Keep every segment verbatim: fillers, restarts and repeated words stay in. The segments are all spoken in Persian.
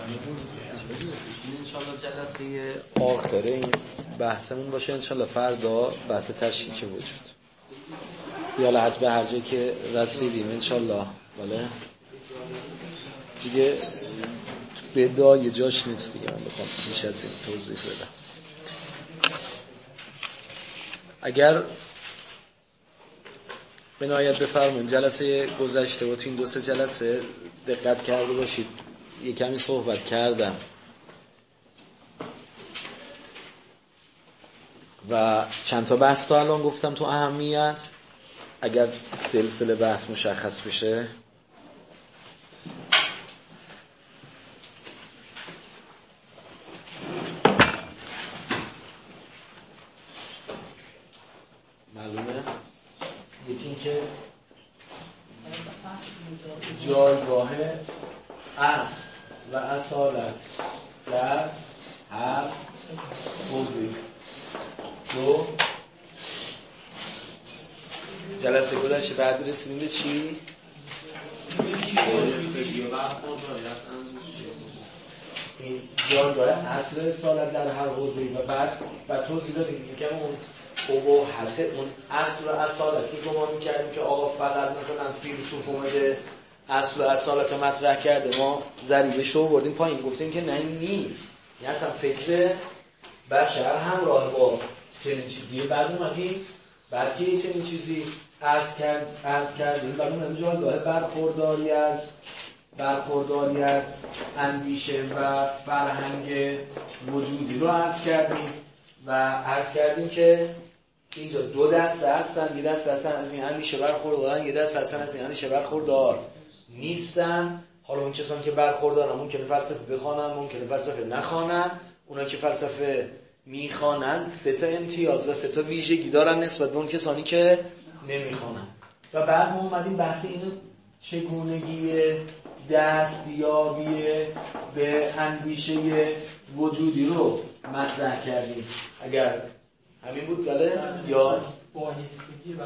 این انشالله جلسه آخره این بحثمون باشه انشالله فردا بحث تشکیک وجود یا لحظ به هر جایی که رسیدیم انشالله. بله دیگه به دا یه جاش نیست دیگه، من بخوام میشه از این توضیح بدم. اگر بنایت بفرمون جلسه گذشته و تو این دو سه جلسه دقت کرده باشید یه کمی صحبت کردم و چند تا بحث تا الان گفتم تو اهمیت. اگر سلسله بحث مشخص بشه معلومه یکی این که جایگاه اصل و اصالت در هر موضوع. دو جلسه گذشته بعد رسیدیم به چی؟ این جایگاه اصل اصالت در هر حوزه و بعد بعد توضیح دادیم که اون اباحت اون اصل و اصالتی که ما می‌کردیم که آقا فقط مثلا فیلسوف اومده اصل و اصالت رو مطرح کرده ما ضریبش رو بردیم پایین، گفتیم که نه نیست، این اصلا فکر بشر همراه با چنین چیزیه. بعد اومدیم بعد که چنین چیزی عرض کرد عرض کردیم بعد اون جایگاه برخورداری از برخورداری از اندیشه و فرهنگ وجودی رو عرض کردیم و عرض کردیم که اینجا دو دسته هستن، یه دسته هستن از این اندیشه برخوردارن، یه دسته هستن از این اندیشه برخوردار نیستن. حالا اون کسانی که برخوردارن ممکنه فلسفه بخوانن ممکنه فلسفه نخوانن، اونا که فلسفه میخوانن سه تا امتیاز و سه تا ویژگی دارن نسبت به اون کسانی که نمیخوانن. و بعد ما اومدیم بحث اینو چگونگی دستیابی به اندیشه وجودی رو مطرح کردیم. اگر همین بود بله یا بایستگی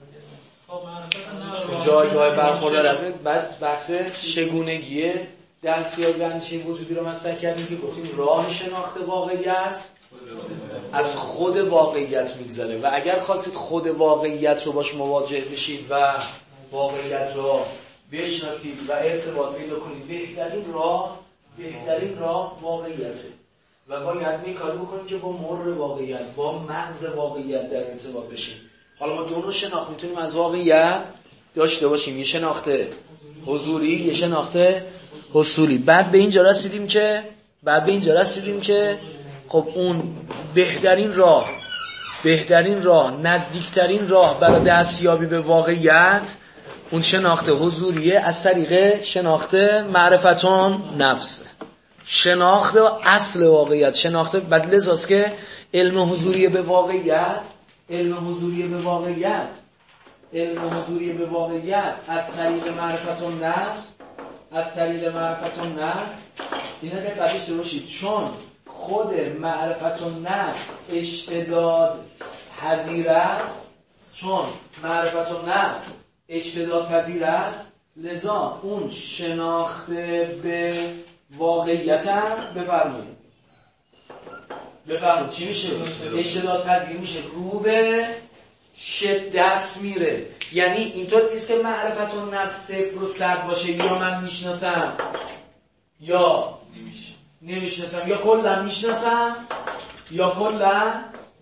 برخورداری جایگاه برخوردار از بعد بحث چگونگی دستیابی به اندیشه وجودی رو مطرح کردیم که گفتیم راه شناخت واقعیت از خود واقعیت میگذره و اگر خواستید خود واقعیت رو باش مواجه بشید و واقعیت رو بشناسید و ارتباط پیدا کنید بهترین راه بهترین راه واقعیته و باید می کاری بکنیم که با مر واقعیت با مغز واقعیت در ارتباط بشیم. حالا ما دو نوع شناخت میتونیم از واقعیت داشته باشیم، یه شناخت حضوری یه شناخت حصولی. بعد به اینجا رسیدیم که بعد به اینجا رسیدیم که خب اون بهترین راه بهترین راه نزدیکترین راه برای دستیابی به واقعیت اون شناخت حضوریه از طریق شناخت معرفتون نفس، شناخت اصل واقعیت، شناخت بعد لذاست که علم حضوری به واقعیت علم حضوری به واقعیت علم حضوری به واقعیت از طریق معرفتون نفس از طریق معرفتون نفس اینا که دقت باشید چون خود معرفتون نفس اشتداد پذیر است چون معرفتون نفس اشتداد پذیر است لذا اون شناخت به واقعیت هم بفرمایید بفرمایید چی میشه؟ اشتداد پذیر میشه، رو به شدت میره. یعنی اینطور نیست که معرفتون نفس صفر و صد باشه یا من میشناسم یا نمیشناسم یا کلا میشناسم یا کلا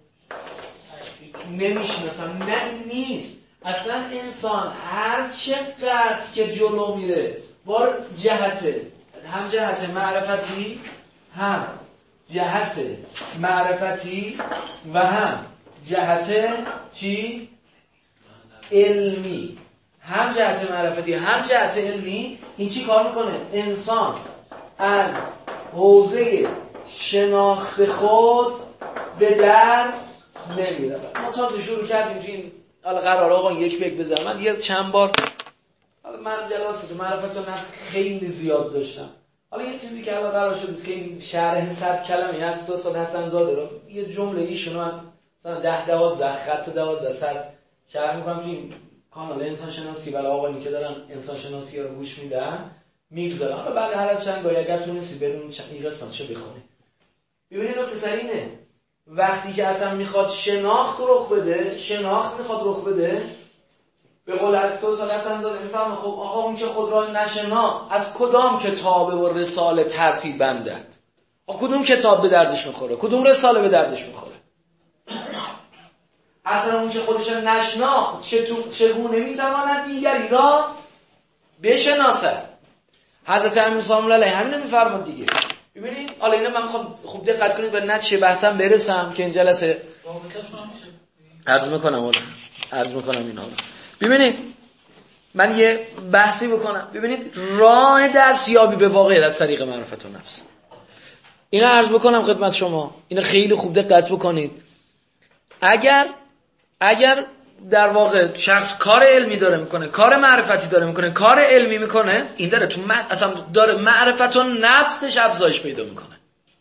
نمیشناسم. نه نیست اصلا. انسان هر چقدر که جلو میره بار جهته هم جهت معرفتی هم جهت معرفتی و هم جهت چی؟ علمی. هم جهت معرفتی هم جهت علمی. این چی کار میکنه؟ انسان از حوزه شناخت خود به در نمیره. ما تازه شروع کردیم که این حالا قرار آقا یک پیک بزنم. من یه چند بار حالا من جلسات معرفت و نفس خیلی زیاد داشتم. حالا یه چیزی که الان قرار شد که این شرح صد کلمه هست استاد حسن زاده رو یه جمله ایشون مثلا ده دوازده خط و دوازده صد شرح میکنم که این کانال انسان شناسی برای آقایونی که دارن انسان شناسی رو گوش میدن میگذارم. حالا بعد هر از چند گاهی اگر تونستی بدون این قسمت چه بخونی. ببینید نکته سر اینه وقتی که اصلا میخواد شناخت رخ بده، شناخت میخواد رخ بده، به قول از تو سال حسن زاده میفهمه خب آقا اون که خود را نشناخت از کدام کتاب و رساله ترفی بندد؟ آقا کدوم کتاب به دردش میخوره؟ کدوم رساله به دردش میخوره؟ اصلا اون که خودش نشناخت چگونه میتواند دیگری را بشناسد؟ حضرت امیر سامون علیه همین میفرماد دیگه. ببینید حالا اینا من میخوام خوب دقت کنید به نتیجه بحثم برسم که این جلسه عرض میکنم حالا عرض میکنم اینا. ببینید من یه بحثی بکنم. ببینید راه دستیابی به واقعیت از طریق معرفت النفس، اینا عرض بکنم خدمت شما، اینا خیلی خوب دقت بکنید. اگر اگر در واقع شخص کار علمی داره میکنه، کار معرفتی داره میکنه، کار علمی میکنه، این داره تو م... اصلا داره معرفت و نفسش افزایش پیدا میکنه،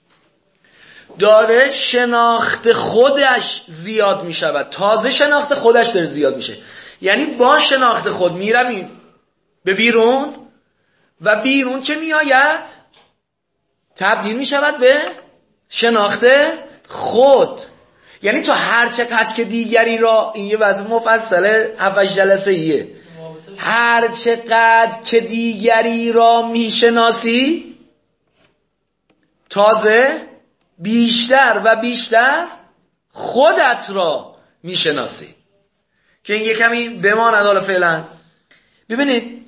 داره شناخت خودش زیاد میشود، تازه شناخت خودش داره زیاد میشه. یعنی با شناخت خود میرم به بیرون و بیرون چه میآید؟ تبدیل میشود به شناخت خود. یعنی تو هر چقدر که دیگری را، این یه وضع مفصله هفتش جلسه ایه، هر چقدر که دیگری را میشناسی تازه بیشتر و بیشتر خودت را میشناسی. که این یه کمی بماند حالا فعلا. ببینید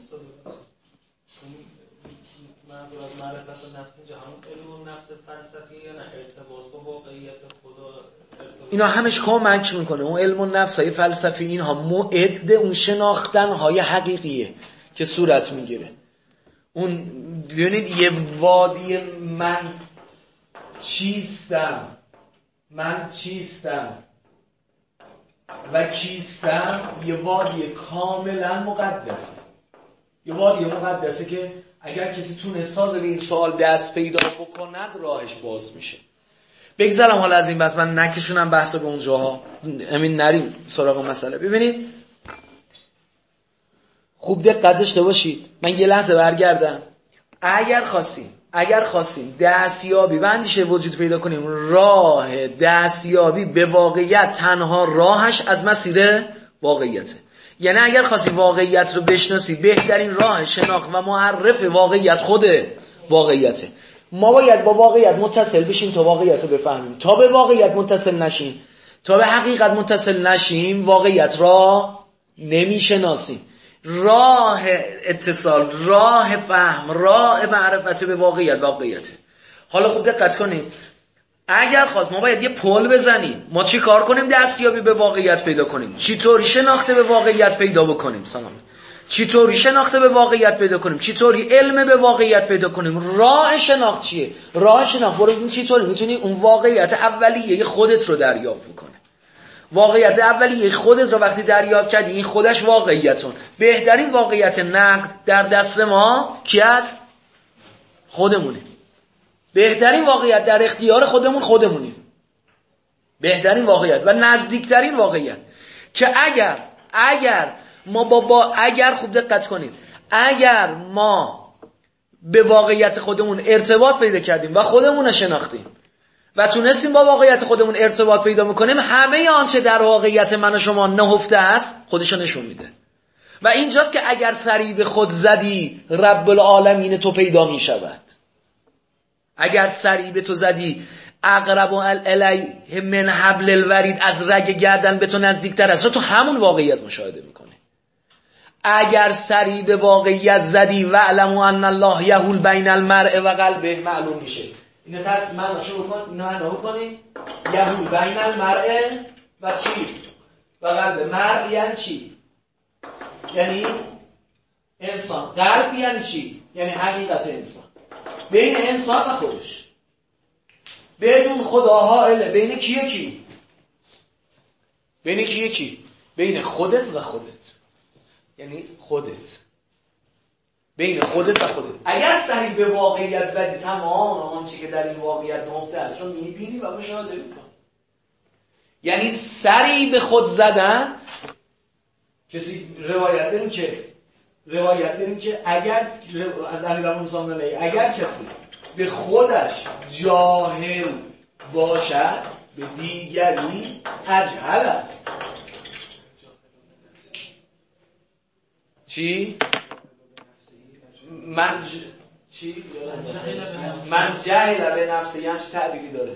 اینا همش کمک میکنه. اون علم النفس های فلسفی اینها معد اون شناختن های حقیقیه که صورت میگیره. اون ببینید یه وادی من چیستم، من چیستم و کیستم، یه وادی کاملا مقدسه، یه وادی مقدسه که اگر کسی تونست تازه به این سوال دست پیدا بکند راهش باز میشه. بگذارم حالا از این بس، من نکشونم بحث به اونجاها، همین نریم سراغ مسئله. ببینید خوب دقت داشته باشید، من یه لحظه برگردم. اگر خواستیم اگر خواستیم دستیابی و اندیشه وجود پیدا کنیم، راه دستیابی به واقعیت تنها راهش از مسیر واقعیته. یعنی اگر خواستی واقعیت رو بشناسی، بهترین راه شناخت و معرف واقعیت خود واقعیته. ما باید با واقعیت متصل بشیم تا واقعیت رو بفهمیم. تا به واقعیت متصل نشیم، تا به حقیقت متصل نشیم، واقعیت را نمیشناسیم. راه اتصال، راه فهم، راه معرفت به واقعیت واقعیته. حالا خوب دقت کنید، اگر خواست ما باید یه پل بزنیم، ما چی کار کنیم دستیابی به واقعیت پیدا کنیم؟ چطوری شناخته به واقعیت پیدا بکنیم؟ سلام. چطوری شناخته به واقعیت پیدا کنیم؟ چطوری علم به واقعیت پیدا کنیم؟ راه شناخت چیه؟ راه شناخت برو چطوری میتونی اون واقعیت اولیه خودت رو دریافت کنی؟ واقعیت اولیه خودت رو وقتی دریافت کردی، این خودش واقعیتون. بهترین واقعیت نقد در دست ما کی است؟ خودمونه. بهترین واقعیت در اختیار خودمون خودمونیم. بهترین واقعیت و نزدیکترین واقعیت که اگر اگر ما با, با اگر خوب دقت کنید، اگر ما به واقعیت خودمون ارتباط پیدا کردیم و خودمون رو شناختیم و تونستیم با واقعیت خودمون ارتباط پیدا میکنیم، همه آنچه در واقعیت من و شما نهفته است خودشو نشون میده. و اینجاست که اگر سری به خود زدی، رب العالمین تو پیدا میشود. اگر سری به تو زدی، اقرب الیه من حبل الورید، از رگ گردن به تو نزدیکتر است، تو همون واقعیت مشاهده میکنی. اگر سری به واقعیت زدی و علموا ان الله یحول بین المرء و قلبه، معلوم میشه. اینو ترس من شروع کن، اینو نگاه کنی، یحول بین المرء و چی؟ و قلبه. مرء یعنی چی؟ یعنی انسان. قلب یعنی چی؟ یعنی حقیقت انسان. بین انسان و خودش، بدون خداها اله. بین کیه کی؟ بین کیه کی؟ بین خودت و خودت، یعنی خودت، بین خودت و خودت. اگر سری به واقعیت زدی، تمام آنچه که در این واقعیت نهفته است رو میبینی و مشاهده میکنی. یعنی سری به خود زدن، کسی روایت داریم که روایت داریم که اگر از امیرالمومنین صلی الله علیه اگر کسی به خودش جاهل باشد به دیگری اجهل است. چی؟ من ج... چی؟ من جهل به نفسه همچه تعبیری داره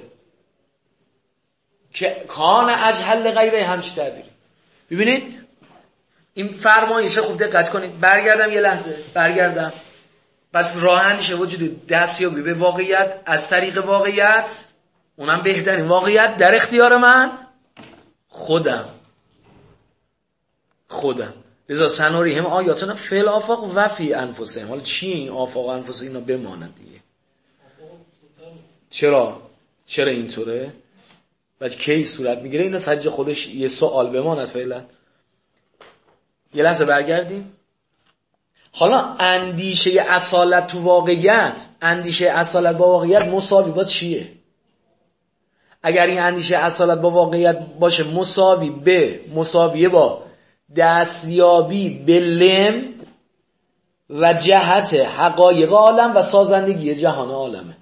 که کان اجهل غیره همچه تعبیری. ببینید این فرمایشه خوب دقت کنید. برگردم یه لحظه برگردم پس راه اندیشه وجود دستیابی به واقعیت از طریق واقعیت، اونم بهترین واقعیت در اختیار من خودم خودم لذا سنوریهم آیاتنا فی الآفاق و فی انفسهم. حالا چی این آفاق و انفس اینا بماند دیگه؟ چرا چرا اینطوره؟ بعد کی صورت میگیره؟ اینا سجه خودش یه سوال بماند فعلا. یه لحظه برگردیم. حالا اندیشه اصالت تو واقعیت، اندیشه اصالت با واقعیت مساوی با چیه؟ اگر این اندیشه اصالت با واقعیت باشه مساوی به مساویه با دستیابی به لم و جهت حقایق عالم و سازندگی جهان عالمه.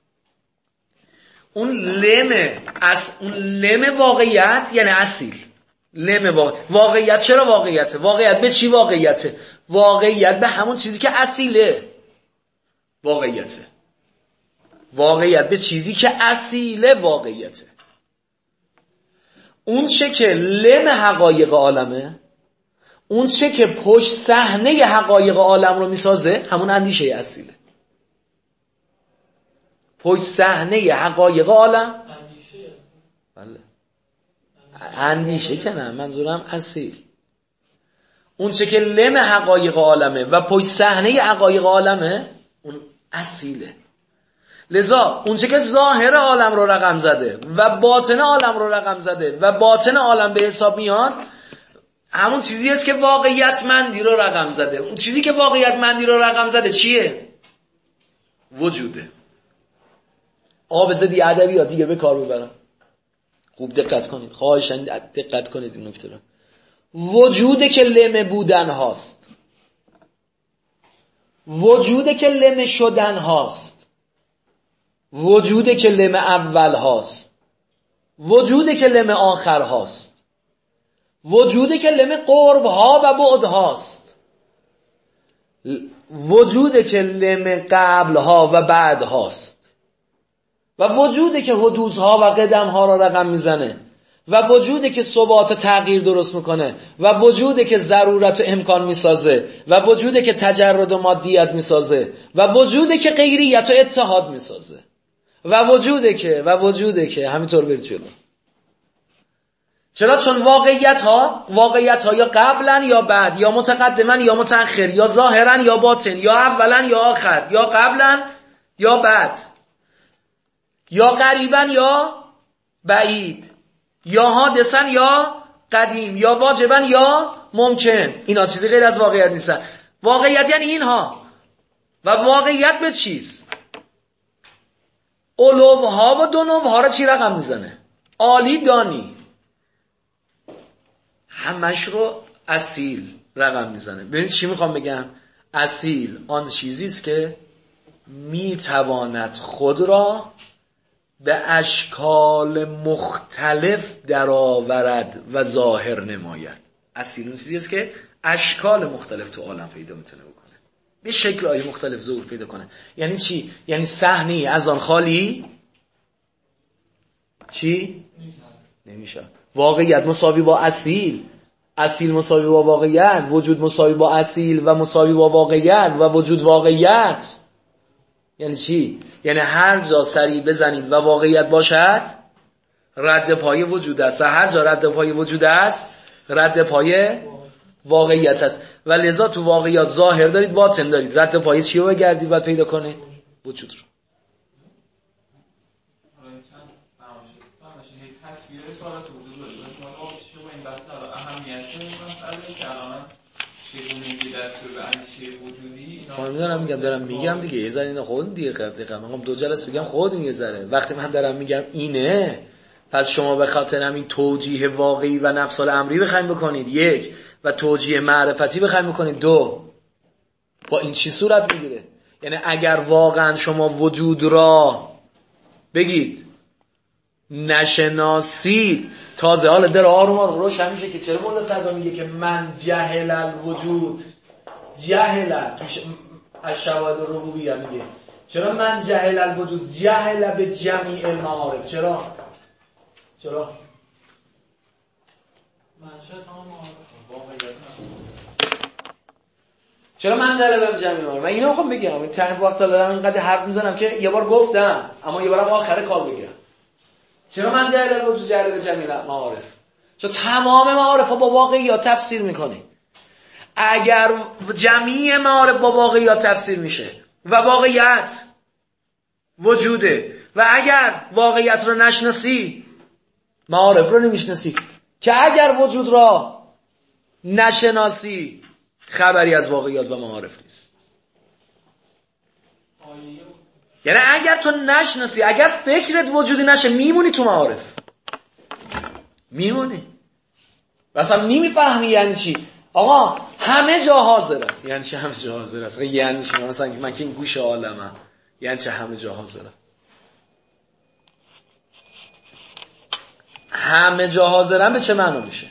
اون لم از اون لم واقعیت یعنی اصیل. لم واقع... واقعیت چرا واقعیته؟ واقعیت به چی واقعیته؟ واقعیت به همون چیزی که اصیله واقعیته. واقعیت به چیزی که اصیله واقعیته. اون چه که لم حقایق عالمه، اون چه که پشت صحنه حقایق عالم رو میسازه همون اندیشه اصیله. پشت صحنه حقایق عالم اندیشه اصیل. بله اندیشه که نه، منظورم اصیل. اون چه که لم حقایق عالمه و پشت صحنه حقایق عالمه اون اصیله. لذا اون چه که ظاهر عالم رو رقم زده و باطن عالم رو رقم زده و باطن عالم به حساب میاد همون چیزی است که واقعیت مندی رو رقم زده. اون چیزی که واقعیت مندی رو رقم زده چیه؟ وجوده. آب زدی ادبیات دیگه به کار ببرم. خوب دقت کنید، خواهشاً دقت کنید این نکته رو. وجوده که لم بودن هاست، وجوده که لم شدن هاست، وجوده که لم اول هاست، وجوده که لم آخر هاست، وجوده که لم قرب ها و بعد هاست، وجوده که لم قبل ها و بعد هاست، و وجوده که حدوث ها و قدم ها را رقم میزنه، و وجوده که ثبات و تغییر درست میکنه، و وجوده که ضرورت و امکان میسازه، و وجوده که تجرد و مادیت میسازه، و وجوده که غیریت و اتحاد میسازه، و وجوده که و وجوده که همینطور برید جلو. چرا؟ چون واقعیت ها واقعیت ها یا قبلن یا بعد، یا متقدمن یا متأخر، یا ظاهرن یا باطن، یا اولن یا آخر، یا قبلن یا بعد، یا قریبن یا بعید، یا حادثن یا قدیم، یا واجبن یا ممکن. اینا چیزی غیر از واقعیت نیستن. واقعیت یعنی اینها. و واقعیت به چیز؟ علوها و دنوها را چی رقم میزنه؟ عالی دانی همش رو اصیل رقم میزنه. ببینید چی میخوام بگم؟ اصیل آن چیزی است که میتواند خود را به اشکال مختلف درآورد و ظاهر نماید. اصیل اون چیزی است که اشکال مختلف تو عالم پیدا میتونه بکنه، به شکل‌های مختلف ظهور پیدا کنه. یعنی چی؟ یعنی صحنه‌ای از آن خالی چی؟ نمیشه. واقعیت مساوی با اصیل، اصیل مساوی با واقعیت، وجود مساوی با اصیل و مساوی با واقعیت و وجود واقعیت. یعنی چی؟ یعنی هر جا سری بزنید و واقعیت باشد رد پای وجود است، و هر جا رد پای وجود است رد پای واقعیت است. و لذا تو واقعیت ظاهر دارید باطن دارید. رد پای چی رو بگردید باید پیدا کنید؟ وجود رو. تصویر سوالات وجود داره. شما شما این بحث رو اهمیت مسئله که الان چگونگی دستور به اندیشه وجودی اینا من دارم میگم دارم میگم دیگه یه ذره اینا خود دیگه دقیقاً من دو جلسه میگم خود این یه ذره وقتی من دارم میگم اینه، پس شما به خاطر همین توجیه واقعی و نفس الامری بخواید بکنید یک، و توجیه معرفتی بخواید بکنید دو. با این چی صورت میگیره؟ یعنی اگر واقعا شما وجود را بگید نشناسید، تازه حالا در آروم آروم روشن میشه که چرا مولا صدرا میگه که من جهل الوجود، جهل توش از شواهد ربوبیه میگه چرا من جهل الوجود، جهل به جمیع المعارف. چرا؟ چرا؟ چرا من جهل به جمیع المعارف؟ من اینو میخوام بگم، این تایم وقت دارم اینقدر حرف میزنم که یه بار گفتم اما یه بارم آخر کار بگم. چرا من جهل الوجود جهل به جمیع المعارف؟ چون تمام معارف ها با واقعیات تفسیر میکنی. اگر جمیع معارف با واقعیات تفسیر میشه و واقعیت وجوده و اگر واقعیت رو نشناسی معارف رو نمیشناسی، که اگر وجود را نشناسی خبری از واقعیات و معارف نیست. یعنی اگر تو نشناسی، اگر فکرت وجودی نشه میمونی تو معارف، میمونی مثلا نمیفهمی یعنی چی. آقا همه جا حاضر است، یعنی چه همه جا حاضر است؟ یعنی چی؟ مثلا من که این گوش عالمم، یعنی چه همه جا حاضرم؟ همه جا حاضرم به چه معنا میشه؟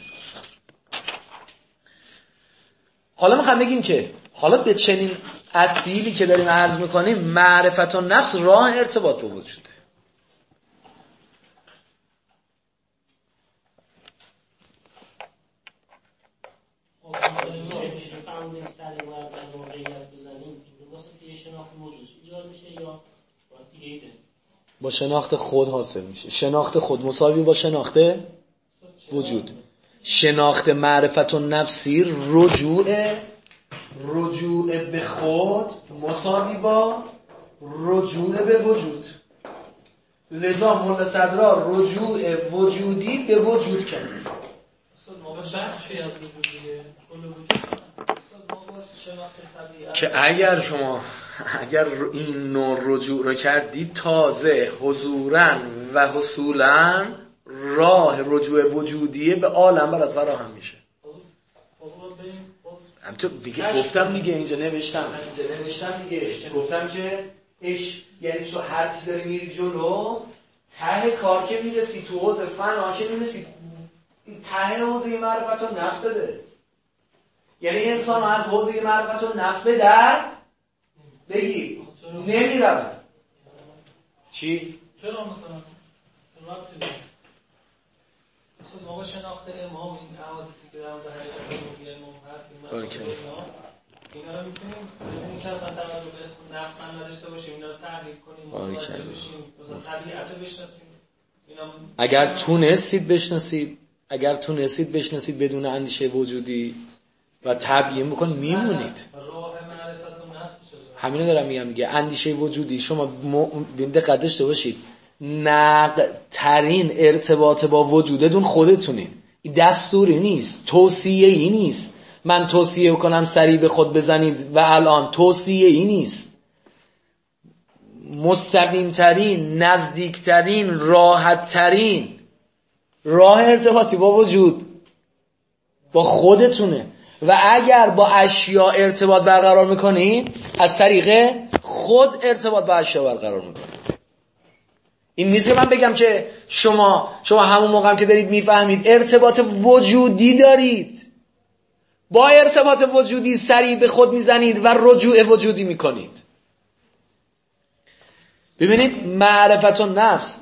حالا میخوام بگیم که حالا به چنین اصیلی که داریم عرض میکنیم معرفت و نفس راه ارتباط با وجوده. با شناخت خود حاصل میشه. شناخت خود مساوی با شناخت وجود. شناخت معرفت و نفسی رجوع رجوع به خود مساوی با رجوع به وجود. لذا مولا صدرا رجوع وجودی به وجود کرد. اصلا ما بخشی از وجود دیگه، کل وجود. که اگر شما اگر این نوع رجوع رو کردید تازه حضوراً و حصولاً راه رجوع وجودیه به عالم برات فراهم میشه. همینطور دیگه گفتم دیگه اینجا نوشتم اینجا نوشتم دیگه گفتم که اش یعنی تو هر چی داری میری جلو ته کار که میرسی تو حوزه فنا که میرسی ته حوزه معرفت و نفس ده. یعنی انسان از حوزه معرفت و نفس به در بگی نمیره. چی؟ چرا مثلا رابطه داره؟ مثلا ما شناخت امام این حوادثی که در مورد حقیقت روحی امام هست اینا رو میتونیم ببینیم که اصلا در مورد نفس هم نداشته باشیم، اینا رو تحلیل کنیم، متوجه بشیم، مثلا طبیعت رو بشناسیم. اگر تونستید بشناسید اگر تونستید بشناسید بدون اندیشه وجودی و تبیین بکن میمونید. راه معرفت و نفس همینو دارم میگم دیگه. اندیشه وجودی شما دقت داشته باشید نقد ترین ارتباط با وجودتون خودتونید. این دستوری نیست، توصیه ای نیست. من توصیه کنم سریع به خود بزنید و الان توصیه ای نیست. مستقیم ترین، نزدیک ترین، راحت ترین راه ارتباطی با وجود با خودتونه. و اگر با اشیاء ارتباط برقرار میکنید از طریق خود ارتباط با اشیاء برقرار میکنید. این نیست که من بگم که شما شما همون موقع هم که دارید میفهمید ارتباط وجودی دارید، با ارتباط وجودی سریع به خود میزنید و رجوع وجودی میکنید. ببینید معرفت و نفس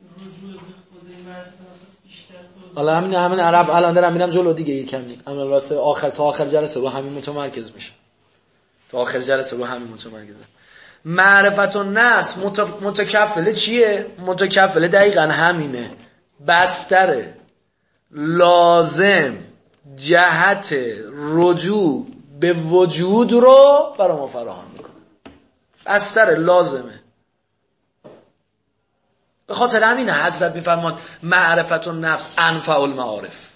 حالا همین همین عرب الان دارم میرم جلو دیگه یکم اما واسه آخر تا آخر جلسه رو همین متمرکز میشه. تا آخر جلسه رو همین متمرکزه. معرفت و نفس متکفله چیه؟ متکفله دقیقا همینه. بستر لازم جهت رجوع به وجود رو برای ما فراهم میکنه. بستر لازمه. به خاطر همین حضرت میفرمان معرفت و نفس انفع المعارف.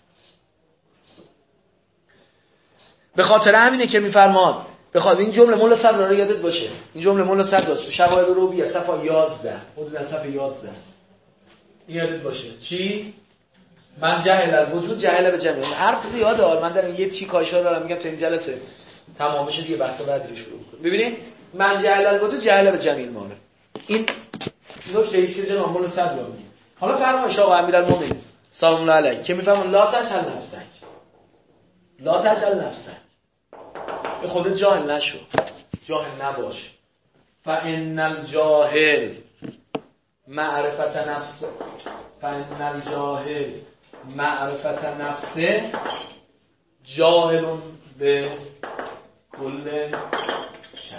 به خاطر همینه که میفرمان بخواد این جمله مولا صدر رو یادت باشه. این جمله مولا صدر است تو شواهد روبیه صفحه یازده حدود صفحه یازده است. یادت باشه چی؟ من جهل الوجود جهل به جمیع. حرف زیاده. من دارم یه چی کایشا دارم میگم تو این جلسه تمام بشه دیگه بحث بعدی رو شروع کنیم. ببینید من جهل الوجود جهل به جمیع المعارف. این نکته ایش که جناب مولا صدر میگه. حالا فرمایش آقا امیرالمومنین سلام الله علیه که میفهمن لا تجهل نفسک، لا تجهل نفسک، به خودت جاهل نشو، جاهل نباش. فان الجاهل معرفت نفس، فان الجاهل معرفت نفسه جاهلون به کل شی.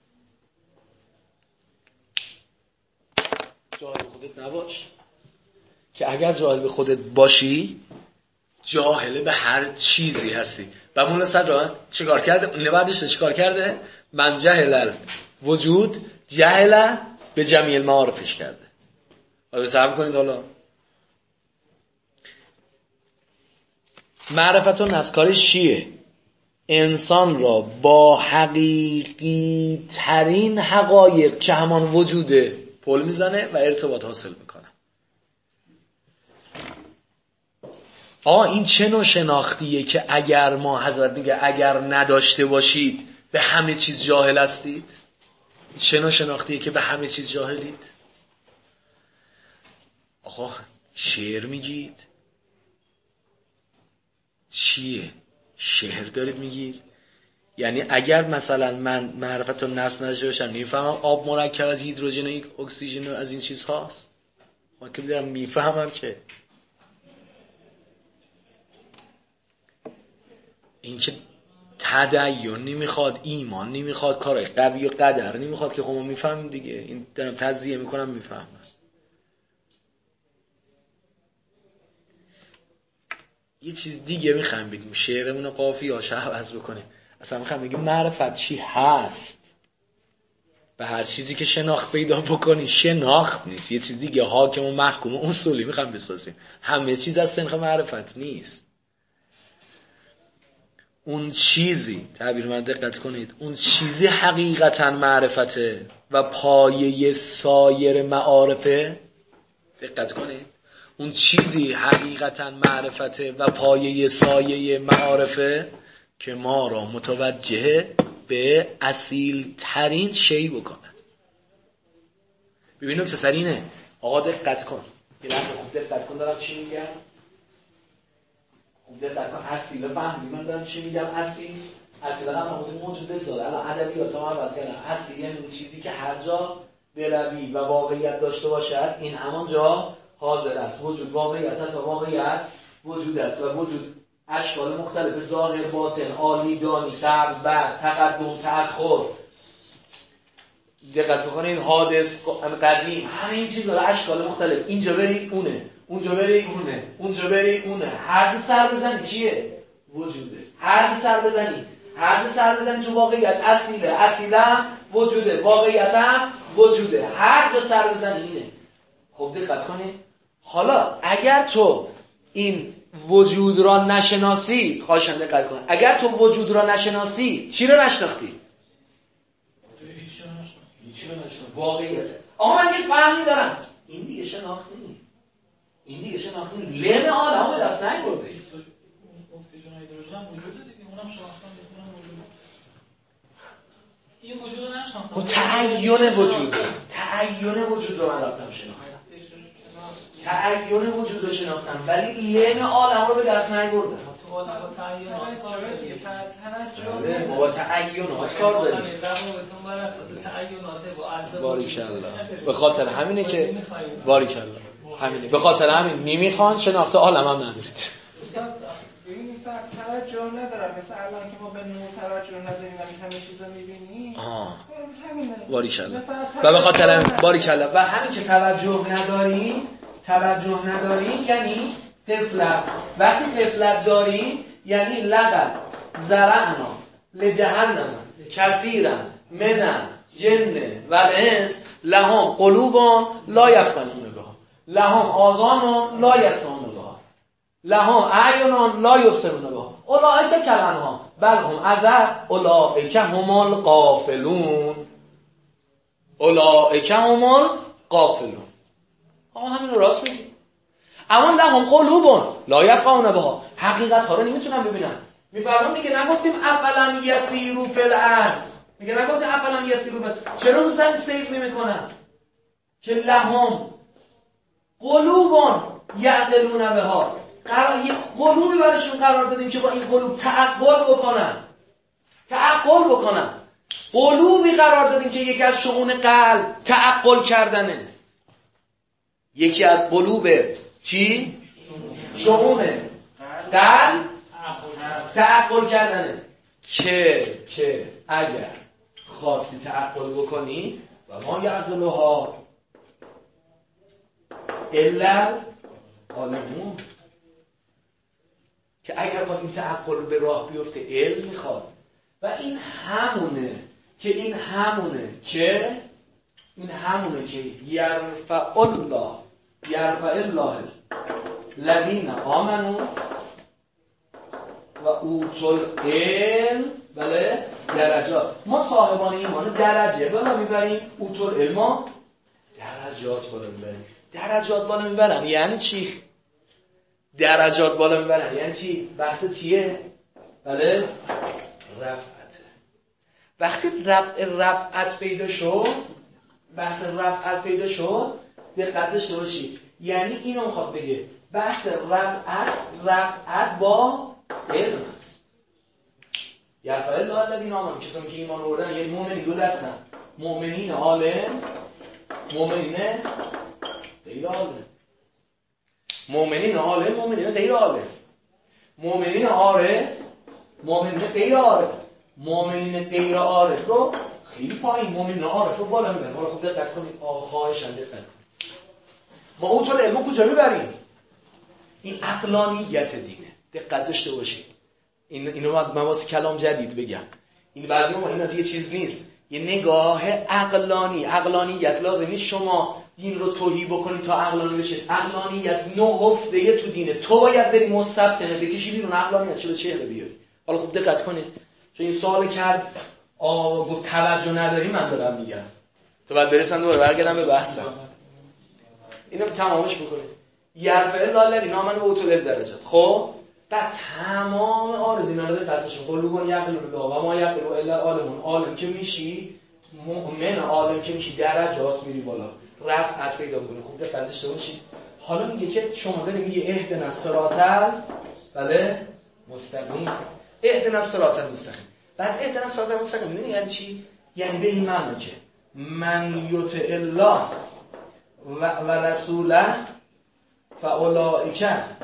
جاهل به خودت نباش که اگر جاهل به خودت باشی جاهل به هر چیزی هستی. و مولا صدر چیکار کرده؟ اون بعدش چیکار کرده؟ من جهل وجود جهل به جمیع المعارفش کرده. حالا بسهم کنید. حالا معرفت و نفس کارش چیه؟ انسان را با حقیقی ترین حقایق که همان وجوده پل میزنه و ارتباط حاصل میکنه. آه این چه نوع شناختیه که اگر ما حضرت میگه اگر نداشته باشید به همه چیز جاهل هستید؟ چه نوع شناختیه که به همه چیز جاهلید؟ آقا شعر میگید؟ چیه؟ شعر دارید میگید؟ یعنی اگر مثلا من معرفت و نفس نداشته باشم نمیفهمم آب مرکب از هیدروژن و اکسیژن و از این چیز هاست؟ من که دارم میفهمم که این که تدین نمیخواد، ایمان نمیخواد، کار قوی و قدر نمیخواد که خب ما میفهمیم دیگه. این دارم تجزیه میکنم میفهمم. یه چیز دیگه میخوام بگیم، شعرمون قافیه هاش عوض بکنیم. اصلا میخوام بگیم معرفت چی هست؟ به هر چیزی که شناخت پیدا بکنی شناخت نیست، یه چیز دیگه حاکم و محکوم و اصولی میخوام بسازیم. همه چیز از سنخ معرفت نیست. اون چیزی، تعبیر من دقت کنید، اون چیزی حقیقتا معرفته و پایه سایر معارفه. دقت کنید، اون چیزی حقیقتا معرفته و پایه سایه معارفه که ما را متوجه به اصیل ترین شی بکنه. ببینید نکته سر اینه. آقا دقت کن، یه لحظه خوب دقت کن دارم چی میگم. خوب دقت کن، اصیل فهمی من دارم چی میگم. اصیل اصیل هم همون موجود بذاره. الان ادبیات هم عوض کردن. اصیل یعنی اون چیزی که هر جا بروی و واقعیت داشته باشد این همان جا حاضر است. وجود واقعیت است و واقعیت وجود است و وجود اشکال مختلف، ظاهر، باطن، عالی، دانی، قبل، بعد، تقدم، تأخر، دقت بکنید، حادث، قدیم، همه این چیزا اشکال مختلف. اینجا بری اونه، اونجا بری اونه، اونجا بری اونه. هر جا سر بزنی چیه؟ وجوده. هر جا سر بزنی، هر جا سر بزنی تو واقعیت اصیله، اصیلم وجوده، واقعیتم وجوده. هر جا سر بزنی اینه. خب دقت کنید. حالا اگر تو این وجود را نشناسی، خواهشم دقت کن، اگر تو وجود را نشناسی چی را نشناختی؟ هیچی را نشناختی. واقعیت. آقا من یه فهمی دارم، این دیگه شناخت نیست. این دیگه شناخت نیست. لم آدم به دست نگرده. اکسیژن و هیدروژن وجوده دیگه، اونم شناختن، اونم وجوده. این وجود رو نشناختم. اون تعین وجوده. تعین وجود رو من رفتم شناختم. تعین وجود رو شناختم ولی لم عالم رو به دست نگردم. تو با تعینات کار داری. بله ما با تعینات کار داریم. روابطمون بر اساس تعینات با اصل. باریکالله. به خاطر همینه که باریکالله. همینه. به خاطر همین نمیخوان شناخت عالم هم ندارید. ببینید فرق توجه ندارم، مثل الان که ما به نور توجه نداریم و همه چیزا می‌بینیم. آها. همینه. باریکالله. و به خاطر همین باریکالله و همین که توجه نداریم، توجه نداریم یعنی غفلت. وقتی غفلت داریم یعنی لقد زرعنا لجهنم کثیرا من جن و الانس لهم قلوب لا یفقهون بها لهم آذان لا یسمعون بها لهم اعین لا یبصرون بها اولئک کالانعام بل هم اضل اولئک هم الغافلون اولئک هم الغافلون. آقا همین رو راست میگی. اما لهم قلوب لا یفقهون بها، حقیقت ها رو نمیتونن ببینن. میفهمم میگه نگفتیم افلم یسیرو فی الارض، میگه نگفتیم افلم یسیرو فی، چرا رو زمین سیر نمیکنن؟ که لهم قلوبون یعقلون بها، قرار یه قلوبی براشون قرار دادیم که با این قلوب تعقل بکنن، تعقل بکنن. قلوبی قرار دادیم که یکی از شؤون قلب تعقل کردنه. یکی از قلوب چی؟ شؤون قلب تعقل کردنه. که که اگر خواستی تعقل بکنی و ما یعقلها الا عالمون، که اگر خواستیم تعقل به راه بیفته علم میخواد. و این همونه که این همونه که این همونه که یرفع الله یرفع الله الذین آمنوا و اوتوا العلم، بله درجات. ما صاحبان ایمان درجه بالا میبریم، اوتوا العلم درجات بالا میبریم. درجات بالا میبرن یعنی چی؟ درجات بالا میبرن یعنی چی؟ بحث چیه؟ بله رفعت. وقتی رفع رفعت پیدا شد، بحث رفعت پیدا شد، دقت داشته باشید. یعنی اینو میخواد بگه بحث رفعت رفعت با علم است. یرفع الله الذین آمنوا، کسانی که ایمان آوردن، یعنی مؤمنین دو دستن، مؤمنین عالم، مؤمنین غیر عالم. مؤمنین عالم، مؤمنین غیر عالم. مؤمنین عارف، مؤمنین غیر عارف. مؤمنین غیر عارف رو خیلی پایین، مؤمنین عارف رو بالا میبرن. حالا خوب دقت کنید، آخایشن دقت کنید. ما اون طور علمو کجا میبریم؟ این عقلانیت دینه. دقت داشته باشید. این اینو من واسه کلام جدید بگم. این بعضی ما اینا دیگه چیز نیست. یه نگاه عقلانی، عقلانیت لازم نیست شما دین رو توهی بکنید تا عقلانی بشید. عقلانیت نهفته تو دینه. تو باید بری مستبطنه بکشی بیرون عقلانیت چه چهره بیاری. حالا خوب دقت کنید. چون این سوال کرد آ گفت توجه نداری، من دارم میگم. تو بعد برسن دوباره برگردم به بحثم. اینو تمامش بکنید. یرفع الله الذین آمنوا و اوتوا العلم درجات. خب بعد تمام آرزونا رو دقتش قلوبون یعقلون و ما یعقلون الا عالمون. عالم که میشی، مؤمن عالم که میشی، درجات میری بالا، رفعت پیدا میکنی. خوب دقت داشته باشید. حالا میگه که شما داری میگه اهدنا الصراط بله مستقیم، اهدنا الصراط المستقیم. بعد اهدنا الصراط المستقیم میدونی یعنی چی؟ یعنی به این معنی که من یطع الله و, و رسوله فاولئک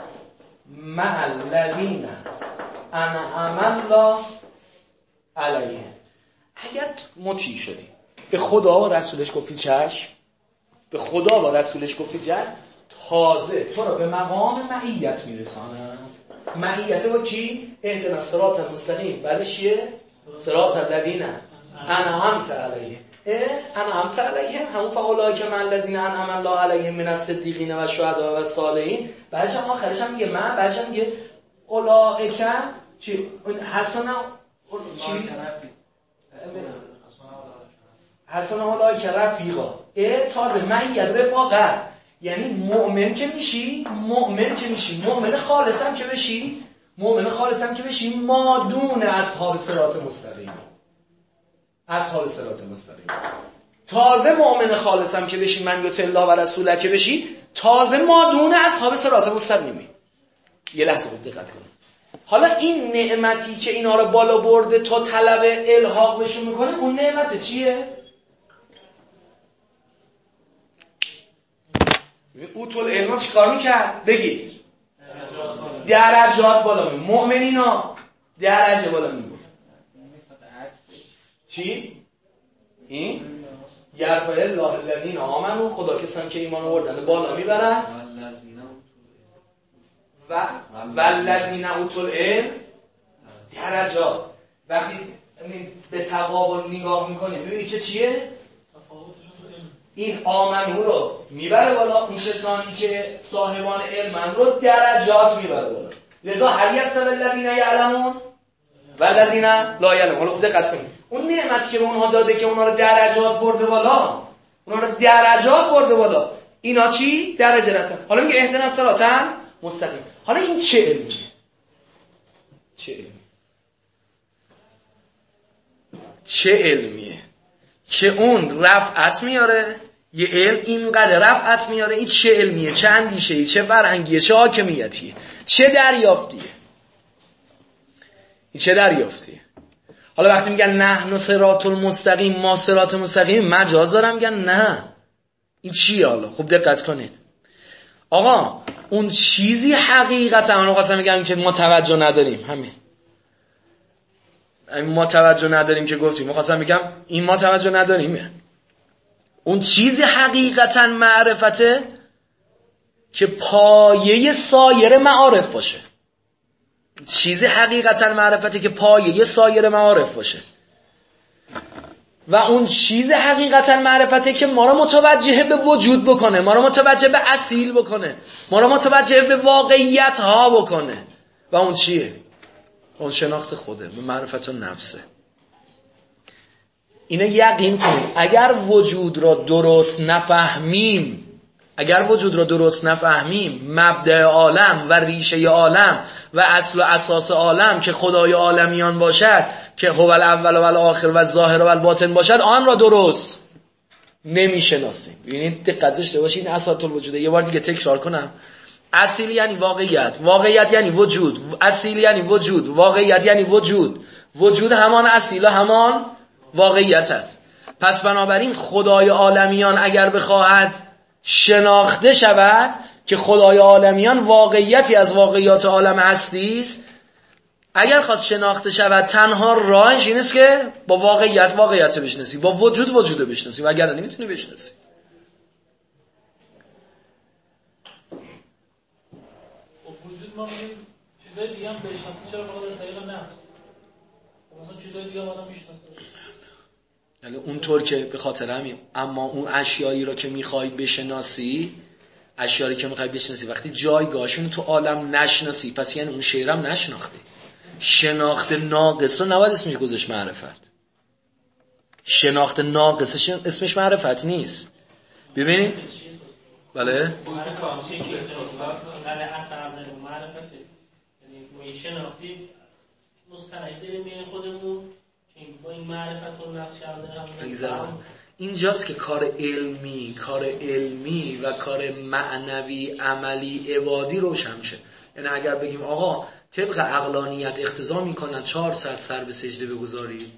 مع الذین انعم الله علیهم. اگر مطیع شدی به خدا و رسولش گفتی چشم، به خدا و رسولش گفتی چشم، تازه تو رو به مقام معیت میرسانن. معیت با کی؟ اهدنا الصراط المستقیم. بعدش چیه؟ صراط الذین انعمت علیهم. انعمت علیهم همون فاولئک مع الذین انعم الله علیهم من الصدیقین و الشهداء و الصالحین. بعدش هم آخرش هم میگه من، بعدش هم میگه اولئک چی؟ حسن چی؟ حسن اولئک رفیقا. تازه معیت رفاقت، یعنی مؤمن که میشی، مؤمن که میشی، مؤمن خالص هم که بشی، مؤمن خالص هم که بشی، مادون اصحاب صراط مستقیم، اصحاب صراط مستقیم. تازه مؤمن خالص هم که بشی، من یطع الله و رسوله که بشی، تازه مادون اصحاب صراط مستقیمی. یه لحظه بود دقت کنید. حالا این نعمتی که اینا رو بالا برده تا طلب الحاق بهشون میکنه، اون نعمت چیه؟ اوتول علم چیکار میکرد؟ بگید درجات بالا می مؤمنینا درجه بالا می. چی؟ این یرفع الله الذین آمنوا، خدا کسانی که ایمان آوردن بالا میبرن، و والذین اوتوا العلم درجات. وقتی به تقابل نگاه میکنید ببینید که چیه؟ این آمنو رو میبره بالا، اون کسانی که صاحبان علمن رو درجات میبره بالا. لذا هل یستوی الذین یعلمون والذین لا یعلمون. حالا خوب دقت کنید، اون نعمتی که به اونها داده که اونها رو درجات برده بالا، اونها رو درجات برده بالا، اینا چی؟ درجه رفتن. حالا میگه اهدنا الصراط مستقیم. حالا این چه علمیه؟ چه علمی؟ چه علمیه که اون رفعت میاره، یه علم اینقدر رفعت میاره، این چه علمیه، چه اندیشه‌ای، چه فرهنگیه، چه حاکمیتیه، چه دریافتیه، این چه دریافتیه. حالا وقتی میگن نحن صراط المستقیم، ما صراط مستقیم، مجاز دارم میگن نه این چیه؟ حالا خوب دقت کنید آقا، اون چیزی حقیقتا من خواستم میگم که ما توجه نداریم، همین ما توجه نداریم که گفتیم، من خواستم میگم این ما توجه نداریم، اون چیزی حقیقتا معرفته که پایه سایر معارف باشه، چیزی حقیقتا معرفته که پایه سایر معارف باشه، و اون چیز حقیقتا معرفته که ما را متوجه به وجود بکنه، ما را متوجه به اصیل بکنه، ما را متوجه به واقعیت ها بکنه. و اون چیه؟ اون شناخت خوده، به معرفت نفسه. اینه یقین کنید اگر وجود را درست نفهمیم، اگر وجود را درست نفهمیم، مبدأ عالم و ریشه عالم و اصل و اساس عالم که خدای عالمیان باشد، که هو الاول و الاخر و الظاهر و الباطن باشد، آن را درست نمیشناسیم. ببینید دقت داشته باشید، این اساس الوجوده. یه بار دیگه تکرار کنم، اصیل یعنی واقعیت، واقعیت یعنی وجود، اصیل یعنی وجود، واقعیت یعنی وجود، وجود همان اصیل و همان واقعیت است. پس بنابراین خدای عالمیان اگر بخواهد شناخته شود که خدای عالمیان واقعیتی از واقعیات عالم هستی است، اگر خواست شناخته شود تنها راهش این است که با واقعیت واقعیت بشناسی، با وجود وجود بشناسی، وگرنه نمیتونی بشناسی. وجود ما میگیم چیزای دیگه هم بشناسیم، چرا فقط از طریق نفس؟ مثلا چیزای دیگه هم آدم میشناسه، یعنی اونطور که به خاطر همین، اما اون اشیایی را که میخوای بشناسی، اشیایی که میخوای بشناسی وقتی جایگاهشون تو عالم نشناسی، پس یعنی اون شیرم نشناختی. شناخت ناقص رو نباید اسمش گذاشت معرفت. شناخت ناقصش اسمش معرفت نیست. ببینید بله یعنی ما شناختی مستند داریم خودمون با این معرفت و نفس کردن. اینجاست که کار علمی، کار علمی و کار معنوی عملی عبادی روشن میشه. یعنی اگر بگیم آقا طبق عقلانیت اقتضا میکنن چهار ساعت سر به سجده بگذارید،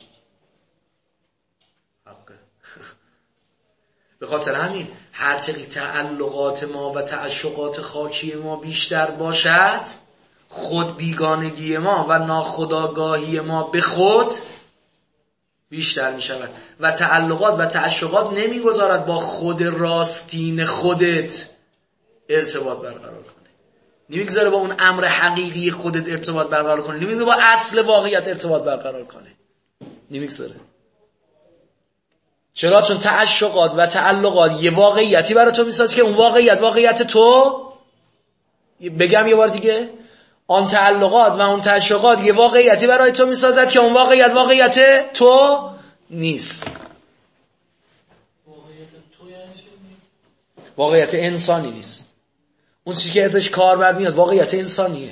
حقه. به خاطر همین هرچقدر تعلقات ما و تعشقات خاکی ما بیشتر باشد، خود بیگانگی ما و ناخودآگاهی ما به خود بیشتر می شود و تعلقات و تعشقات نمی گذارد با خود راستین خودت ارتباط برقرار کنه، نمیگذاره با اون امر حقیقی خودت ارتباط برقرار کنه، نمیگذاره با اصل واقعیت ارتباط برقرار کنه، نمیگذاره. چرا؟ چون تعشقات و تعلقات یه واقعیتی برای تو میسازه که اون واقعیت واقعیت تو. بگم یه بار دیگه، آن تعلقات و اون تعشقات یه واقعیتی برای تو میسازد که اون واقعیت واقعیت تو نیست. واقعیت انسانی نیست. اون چیزی که ازش کار برمیاد واقعیت انسانیه،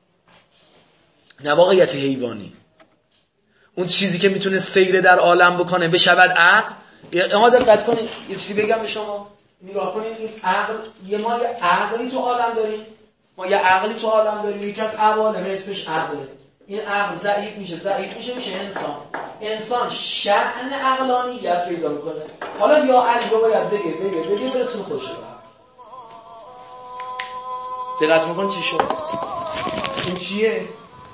نه واقعیت حیوانی. اون چیزی که میتونه سیر در عالم بکنه بشود عقل. اما دقت کنید یه چیزی بگم به شما، نگاه کنید این عقل، یه ما یه عقلی تو عالم داریم، ما یه عقلی تو عالم داریم، یکی از عوالم اسمش عقله. این عقل ضعیف میشه ضعیف میشه میشه انسان. انسان شأن عقلانیت پیدا میکنه. حالا یا علی باید بگه بگه بگه برسون خوشه. دقت میکنه چی شد؟ این چیه؟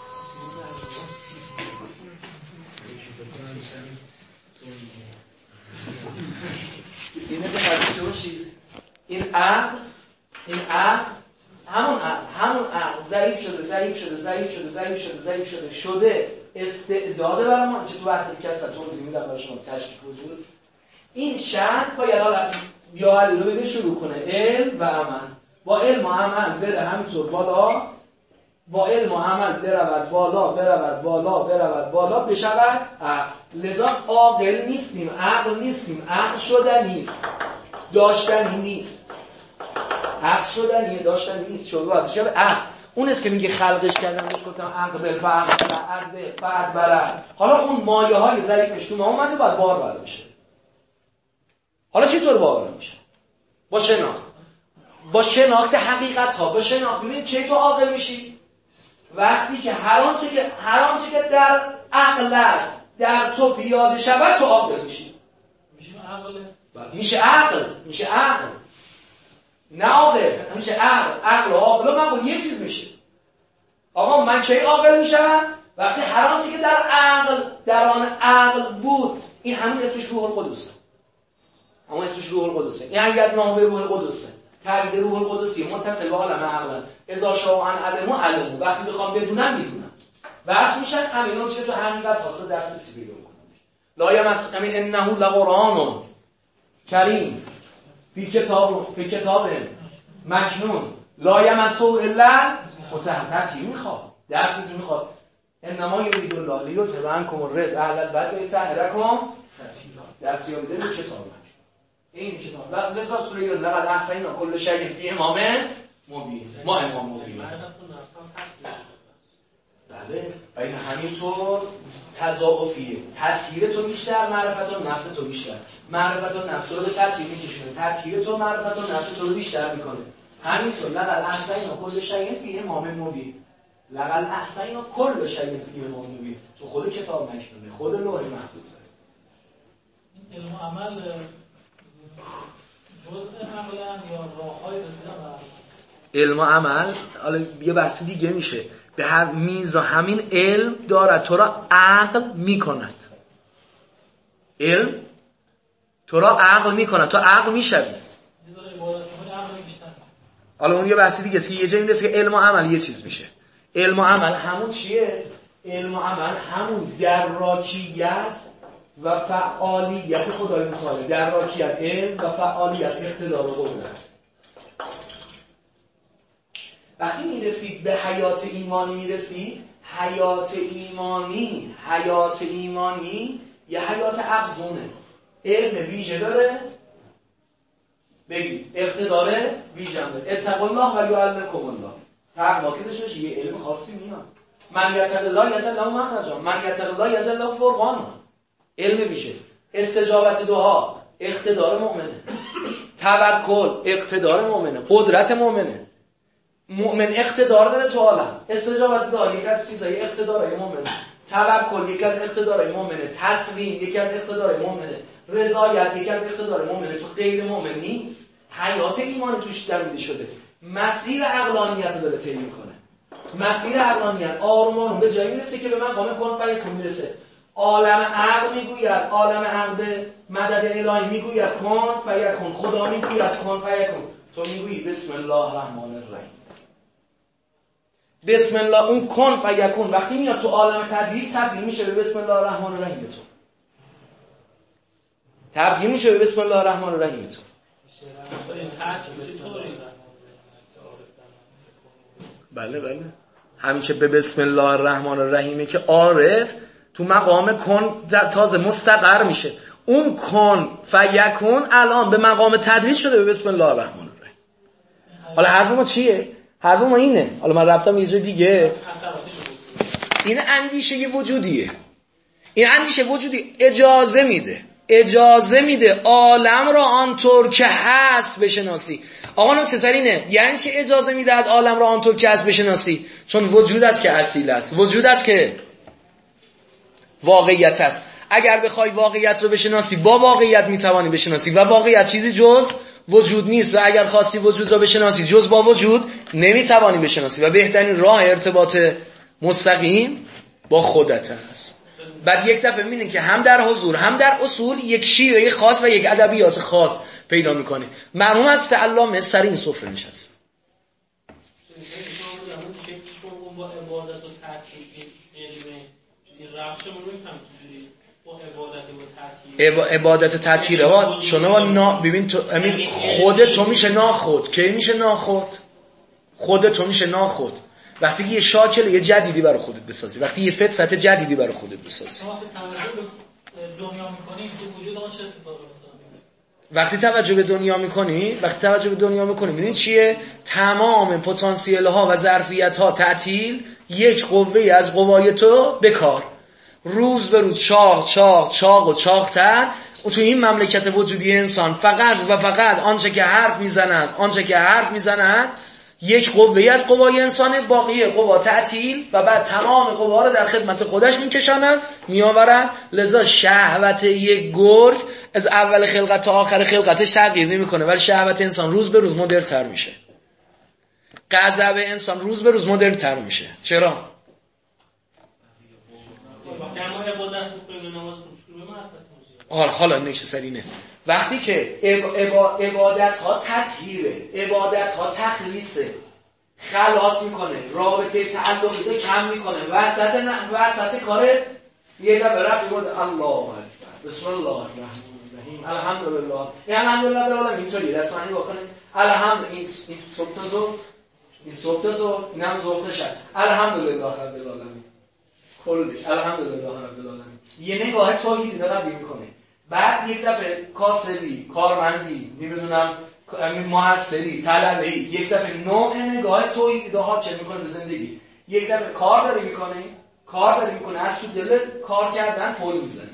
اینه به حدیث باشید. این عقل این عقل همون عقل همون عقل ضعیف شده ضعیف شده ضعیف شده ضعیف شده ضعیف شده شده استعداده برای ما، که تو وقتی که اصلا توضیح میدم برای شما تشکیل وجود این شأن باید یا علی رو بگه شروع کنه علم و عمل، با علم و عمل بره همینطور بالا، با علم و عمل برود بالا برود بالا برود بالا بشود عقل. لذا عاقل نیستیم، عقل نیستیم، عقل شدنی نیست، داشتنی نیست. عقل شدنیه، داشتنی نیست. شروع باید بشه عقل. اون است که میگه خلقش کردم بهش گفتم عقل فعل عقل بعد بره. حالا اون مایه های ضعیفش تو ما اومده باید بار بره بشه. حالا چطور بار میشه؟ با شناخت، با شناخت حقیقت ها، با شناخت. ببین چه تو عاقل میشی وقتی که هر آنچه که هر آنچه که در عقل است در تو پیاده شود تو عاقل میشی. میشه عقل، میشه عقل، میشه عقل. نه عاقل، میشه عقل. عقل و عاقل من با یه چیز میشه. آقا من کی عاقل میشم؟ وقتی هر آنچه که در عقل در آن عقل بود، این همون اسمش روح القدسه. همون اسمش روح القدسه. این اگر نام روح القدسه، تعبیر روح القدسی متصل به عالم عقل. اذا شاء ان علمو علمو، وقتی بخوام بدونم میدونم. واسه میشن همین اون چه تو حقیقت واسه دسترسی پیدا کنم. لا یمس همین انه لقرآن کریم فی کتاب فی کتاب مکنون لا یمسه الا مطهر. میخواد دسترسی میخواد. انما یرید الله لیذهب عنکم الرجس اهل البدع و یطهرکم تطهیرا. دستیابی به کتاب این کتاب لا لذا سوره لقد احصینا کل شیء فی امام مبین. ما امام مبین. بله. و این همینطور تضاعفیه. تطهیر تو بیشتر، معرفت و نفس تو بیشتر. معرفت و نفس رو به تطهیر میکشونه. تطهیر تو معرفت و نفس رو بیشتر میکنه. همینطور لقد احصینا کل شیء فی امام مبین. لقد احصینا کل شیء فی امام مبین. تو خود کتاب مکنونه، خود لوح محفوظه. این علم و عمل جزء عملن یا راههای رسیدن به علم و عمل؟ حالا یه بحث دیگه میشه. به هر میزان همین علم دارد تو را عقل میکند. علم تو را عقل میکند، تو عقل میشوی. حالا اون یه بحث دیگه است که یه جایی میرسه که علم و عمل یه چیز میشه. علم و عمل همون چیه؟ علم و عمل همون دراکیت و فعالیت خدای متعال. دراکیت علم و فعالیت اقتدار و قدرت. وقتی میرسید به حیات ایمانی میرسید، حیات ایمانی حیات ایمانی یه حیات افزونه. علم ویژه داره، بگید اقتدار ویژه داره. اتقوا الله و یعلمکم الله. تقوا که داشته باشه یه علم خاصی میاد. من یتق الله یجعل له مخرجا، من یتق الله یجعل له فرقانا. علم ویژه. استجابت دعا اقتدار مؤمنه. توکل اقتدار مؤمنه، قدرت مؤمنه. مؤمن اقتدار داره تو عالم. استجابت دعا یک از چیزای اقتدارای مؤمنه. توکل یک از اقتدارای مؤمنه. تسلیم یک از اقتدارای مؤمنه. رضایت یک از اقتدارای مؤمنه. تو غیر مؤمن نیست. حیات ایمان توش دمیده شده. مسیر عقلانیت داره طی میکنه. مسیر عقلانیت آروم به جایی میرسه که به مقام کن فیکون میرسه. عالم عقل میگوید، عالم عقل به مدد الهی میگوید کن فیکون. خدا میگوید کن فیکون. تو میگویی بسم الله الرحمن الرحیم. بسم الله اون کن فیکون وقتی میاد تو عالم تدریج تبدیل میشه به بسم الله الرحمن الرحیم تو. تبدیل میشه به بسم الله الرحمن الرحیم تو. بله بله. همین که به بسم الله الرحمن الرحیمه که عارف تو مقام کن تازه مستقر میشه. اون کن فیکون الان به مقام تدریج شده به بسم الله الرحمن الرحیم. حالا حرف ما چیه؟ حرف ما اینه. حالا من رفتم یه جای دیگه. این اندیشه یه وجودیه. این اندیشه وجودی اجازه میده اجازه میده عالم را آنطور که هست بشناسی. آقا نکته سر اینه، یعنی چی اجازه میدهد عالم را آنطور که هست بشناسی؟ چون وجود است که اصیل است، وجود است که واقعیت است. اگر بخوای واقعیت رو بشناسی با واقعیت میتوانی بشناسی و واقعیت چیزی جز وجود نیست و اگر خواستی وجود را بشناسی جز با وجود نمیتوانی بشناسی و بهترین راه ارتباط مستقیم با خودت است. بعد یک دفعه می‌بینی که هم در حضور هم در اصول یک شیوه خاص و یک ادبیات خاص پیدا میکنه. مرحوم از علامه سر این سفره نشست. با عبادت و تحقیق علم این رفشمون رو میفهمیم چجوری با عبادت و تحقیق عبادت تطهیره ها شما نا ببین تو همین خود تو میشه ناخود. کی میشه ناخود؟ خود تو میشه ناخود وقتی که یه شاکل یه جدیدی برای خودت بسازی، وقتی یه فطرت جدیدی برای خودت بسازی. شما وقتی توجه به دنیا میکنی تو وجود آن چه اتفاقی مثلا میفته؟ وقتی توجه به دنیا میکنی وقتی توجه به دنیا میکنی میدونی چیه؟ تمام پتانسیل ها و ظرفیت ها تعطیل، یک قوه از قوای تو بکار، روز به روز چاق چاق چاق و چاق‌تر. و تو این مملکت وجودی انسان فقط و فقط آنچه که حرف میزنند آنچه که حرف میزنند یک قوه از قوای انسانه، باقی قوا تعطیل و بعد تمام قوا رو در خدمت خودش میکشانند میآورند. لذا شهوت یک گرگ از اول خلقت تا آخر خلقتش تغییر نمیکنه، ولی شهوت انسان روز به روز مدرن‌تر میشه. غضب انسان روز به روز مدرن‌تر میشه. چرا؟ حالا حالا نکته سر اینه، وقتی که عبادت ها تطهیره، عبادت ها تخلیصه، خلاص میکنه، رابطه تعلقی رو کم میکنه، وسط نه وسط کارت یه دفعه رفت بود الله اکبر بسم الله الرحمن الرحیم الحمدلله الحمدلله به عالم اینطوری دستمانی بکنه الحمد این این صبح تا ظهر این صبح تا ظهر اینم ظهر شب الحمدلله رب العالمین کلش الحمدلله رب العالمین. یه نگاه توحیدی داره میکنه. بعد یک دفعه کاسبی، کارمندی، نمیدونم محصلی، طلبه‌ای، یک دفعه نوع نگاه توحیدی داره حاکم میکنه به زندگی. یک دفعه کار داری میکنه، کار داری میکنه از تو دل کار کردن پول میزنی.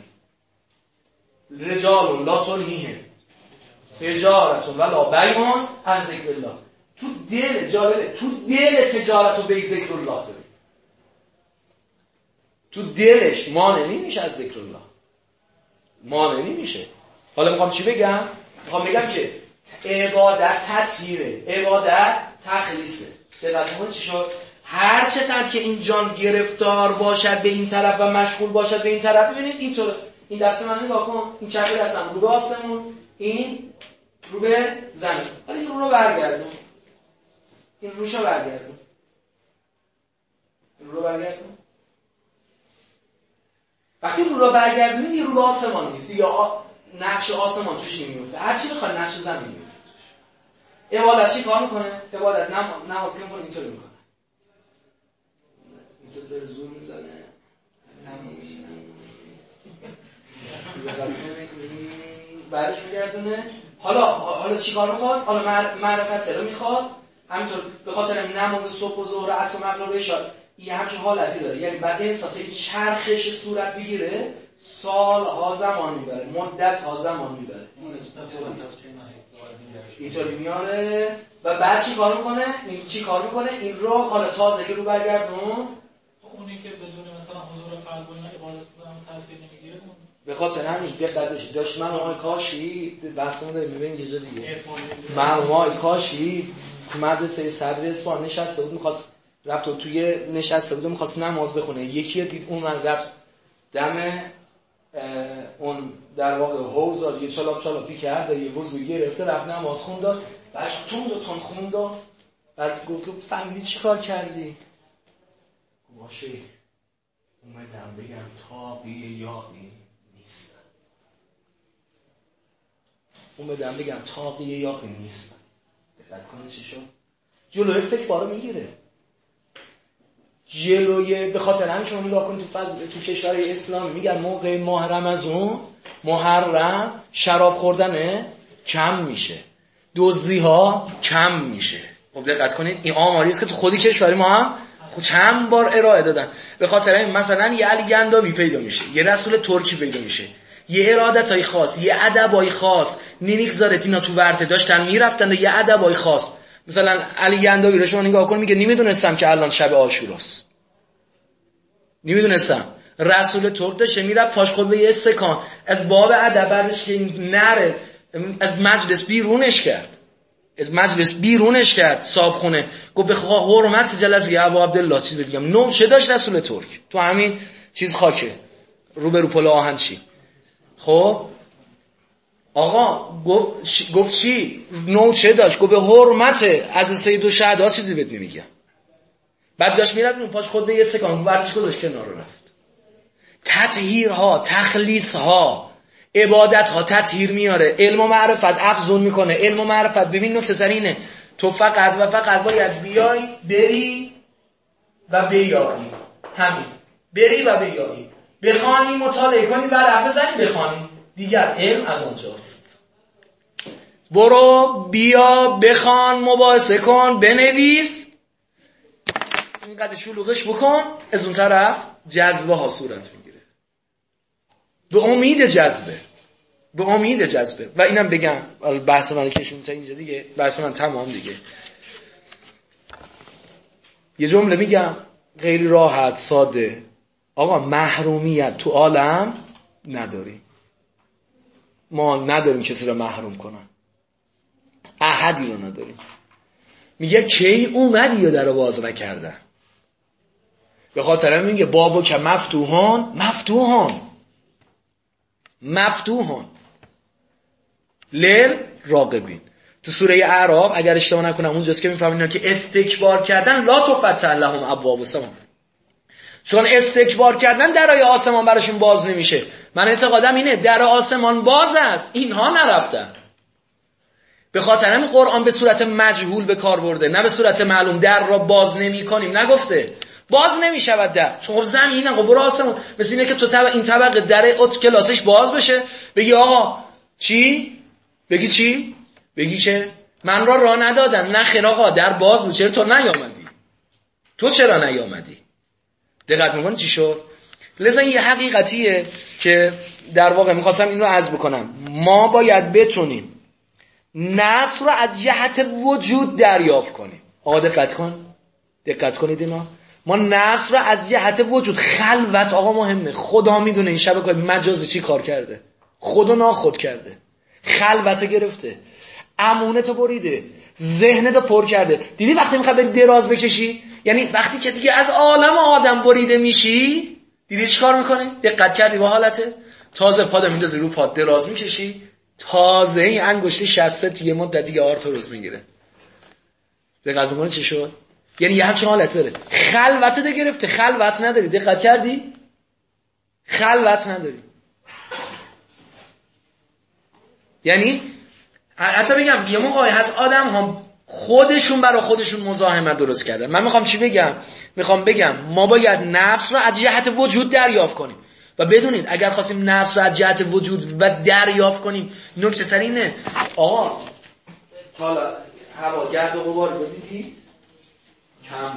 رجال لا تلهیهم تجارت ولا بیع عن ذکر الله. تو دل جالبه، تو دل تجارت و بیع ذکر الله داری. تو دلش مانع نمیشه از ذکر الله، مانع نمیشه. حالا میخوام چی بگم؟ میخوام بگم که عبادت تطهیره، عبادت تخلیصه. دقت کنید چی شد؟ هر چقدر که این جان گرفتار باشد به این طرف و مشغول باشد به این طرف، ببینید اینطور این دست من نگاه کن، این چپ دستم رو به آسمون، این رو به زمین. حالا این رو رو برگردون، این روشو برگردون، این رو برگردون. وقتی رو رو برگردونید یه رو به آسمان نیست یا نقش آسمان توش نمیفته، هر چی بخواد نقش زمین میفته. عبادت چی کار میکنه؟ عبادت نم... نماز که میکنه اینطوری میکنه، اینطوری داره زور میزنه، نمون میشینه بعدش میگردونه. حالا حالا چی کار میخواد؟ حالا معرفت رو میخواد، همینطور به خاطر نماز صبح و ظهر و عصر و مغرب و عشا یه همچین حالتی داره. یعنی بعد این ساعت چرخش صورت بگیره سالها زمان میبره، مدت ها زمان میبره، اینطوری میاره. و بعد چی کار میکنه؟ این چی کار میکنه؟ این رو حالا تازه که رو برگردون، اونی که بدون مثلا حضور قلب و اینا عبادت کنم تاثیر نمیگیره. به خاطر همین دقتش داشت. من آقای کاشی بحثمون داریم میبینیم یه جا دیگه، من آقای کاشی تو مدرسه صدر اصفهان نشسته بود، میخواست رفت و توی نشسته بود میخواست نماز بخونه. یکی دید اون من رفت دم اون در واقع حوض یه چالاپ چالاپی کرد و یه وضوی گرفته رفت نماز خوند، بعد تون دو تون خوند، بعد گفت فهمیدی چی کار کردی؟ باشه اومدم بگم تابی یاقی نیستن، اومدم بگم تابی یاقی نیستن. دقت کنید چی شد؟ جلو استکبارو میگیره، جلوی به خاطر همین شما نگاه کنید تو فضل تو کشورهای اسلامی میگن موقع ماه رمضان محرم شراب خوردن کم میشه، دزدی ها کم میشه. خب دقت کنید این آماری است که تو خودی کشوری ما هم خب چند بار ارائه دادن. به خاطر همین مثلا یه علی گنداوی پیدا میشه، یه رسول ترکی پیدا میشه، یه ارادتای خاص، یه ادبای خاص نمیگذارت اینا تو ورته داشتن میرفتن و یه ادبای خاص. مثلا علی گنداوی رو شما نگاه کن میگه نمیدونستم که الان شب عاشوراست، نمیدونستم. رسول ترک داشته میرفت پاش خود به یه استکان از باب ادب بردش که نره از مجلس بیرونش کرد، از مجلس بیرونش کرد صاحبخونه. گفت به حرمت جلسه ابو عبدالله چیز بگم نو چه داشت رسول ترک تو همین چیز خاکه روبرو پل آهنچی. خب آقا گفت گفت چی نو چه داشت؟ گفت به حرمت از سید و شهدا چیزی بهت نمیگم. بعد داشت میرفت اون پاش خود به یه سکان ورزش گذاشت کنار رفت. تطهیرها، تخلیصها، عبادتها تطهیر میاره، علم و معرفت افزون میکنه. علم و معرفت ببین نکته سر اینه تو فقط و فقط باید بیای بری و بیایی، همین بری و بیایی، بخوانی مطالعه کنی ورق بزنی بخوانی، دیگر علم از آنجاست. برو بیا بخوان مباحثه کن بنویس اینقدر شلوغش بکن، از اون طرف جذبه ها صورت میگیره به امید جذبه، به امید جذبه. و اینم بگم بحث من کشون تا اینجا دیگه، بحث من تمام دیگه. یه جمله میگم خیلی راحت ساده، آقا محرومیت تو عالم نداریم، ما نداریم کسی رو محروم کنن، احدی رو نداریم. میگه کی اومدی یا در رو باز نکردن؟ به خاطر میگه بابو که مفتوحان مفتوحان مفتوحان لیل راقبین. تو سوره اعراف اگر اشتباه نکنم اونجاست که میفهمین اینا که استکبار کردن لا تفتح لهم ابواب السما، چون استکبار کردن درای آسمان براشون باز نمیشه. من اعتقادم اینه در آسمان باز است، اینها نرفتن. به خاطر همین قرآن به صورت مجهول به کار برده، نه به صورت معلوم. در را باز نمی کنیم نگفته باز نمی شود در، چون خب زمین آقا برو آسمون. مثل اینه که تو طبق این طبقه در ات کلاسش باز بشه بگی آقا چی؟ بگی چی؟ بگی که من را راه ندادن. نه خیر آقا در باز بود، چرا تو نیامدی؟ تو چرا نیامدی؟ دقت میکنی چی شد؟ لذا این یه حقیقتیه که در واقع میخواستم این رو عرض بکنم. ما باید بتونیم نفس رو از جهت وجود دریافت کنیم. آقا دقت کن، دقت کنید اینا. ما نفس رو از جهت وجود، خلوت آقا مهمه. خدا میدونه این شبکه مجازی چی کار کرده، خدا ناخود کرده، خلوت گرفته، امونت بریده، ذهنت پر کرده. دیدی وقتی میخوای بری دراز بکشی، یعنی وقتی که دیگه از عالم آدم بریده میشی، دیدی چی کار میکنی؟ دقت کردی به حالته؟ تازه پادو میندازی رو پاد دراز میکشی، تازه این انگشت شست یه مدت دیگه آرتروز میگیره. دقت میکنی چی شد؟ یعنی یه همچین حالت داره. خلوت ده گرفته، خلوت نداری. دقت کردی؟ خلوت نداری. یعنی حتی بگم یه موقعی هست آدم هم خودشون برای خودشون مزاحمت درست کردن. من میخوام چی بگم؟ میخوام بگم ما باید نفس رو از جهت وجود دریافت کنیم. و بدونید اگر خواستیم نفس رو از جهت وجود و دریافت کنیم، نکته سر اینه آقا حالا هوا گرد و غبار رو دیدید؟ کم نه.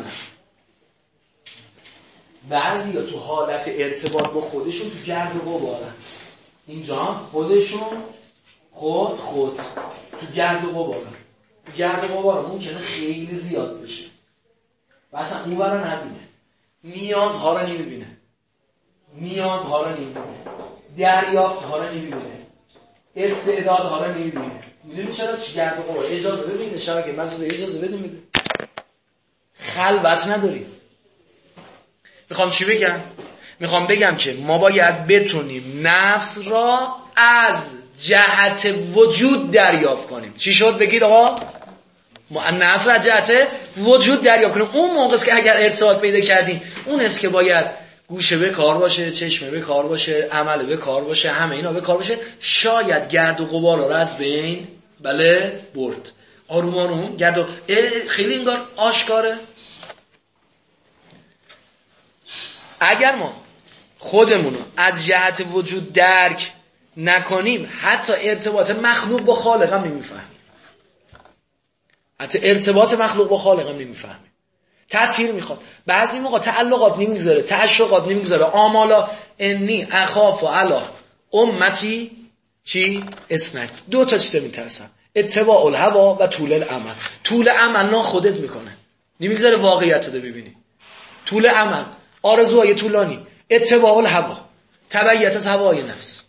بعضی ها تو حالت ارتباط با خودشون تو گرد و غبارن. اینجا خودشون خود خود تو گرد و غبارن. تو گرد و غبار ممکنه خیلی زیاد بشه و اصلا اون برا نبینه، نیازها رو نمیبینه، نیازها رو نمیبینه، دریافتها رو نمیبینه، استعدادها رو نمیبینه. میدونی چرا؟ چی گرد و غبار اجازه بدین شبکه مجازی اجازه بدین میده. خلوت نداری. میخوام چی بگم؟ میخوام بگم که ما باید بتونیم نفس را از جهت وجود دریافت کنیم. چی شد بگید آقا؟ ما نفس را از جهت وجود دریافت کنیم. اون موقع است که اگر ارتباط پیدا کردیم، اون است که باید گوشه به کار باشه، چشمه به کار باشه، عمل به کار باشه، همه اینا به کار باشه. شاید گرد و غبار را از بین بله برد. آروم آروم گرد و خیلی انگار آشکاره. اگر ما خودمونو از جهت وجود درک نکنیم، حتی ارتباط مخلوق با خالق هم نمیفهمیم. حتی ارتباط مخلوق با خالق هم نمیفهمیم. تطهیر میخواد. بعضی موقع تعلقات نمیگذاره، تعشقات نمیگذاره. آمالا انی اخاف و علا امتی چی؟ اسنک. دو تا چیز میترسم، اتباع الهوا و طول الامل. طول امل نا خودت میکنه، نمیگذاره واقعیت رو ببینی. طول امل، آرزوهای طولانی، اتباع الهوا، تبعیت از هوای نفس.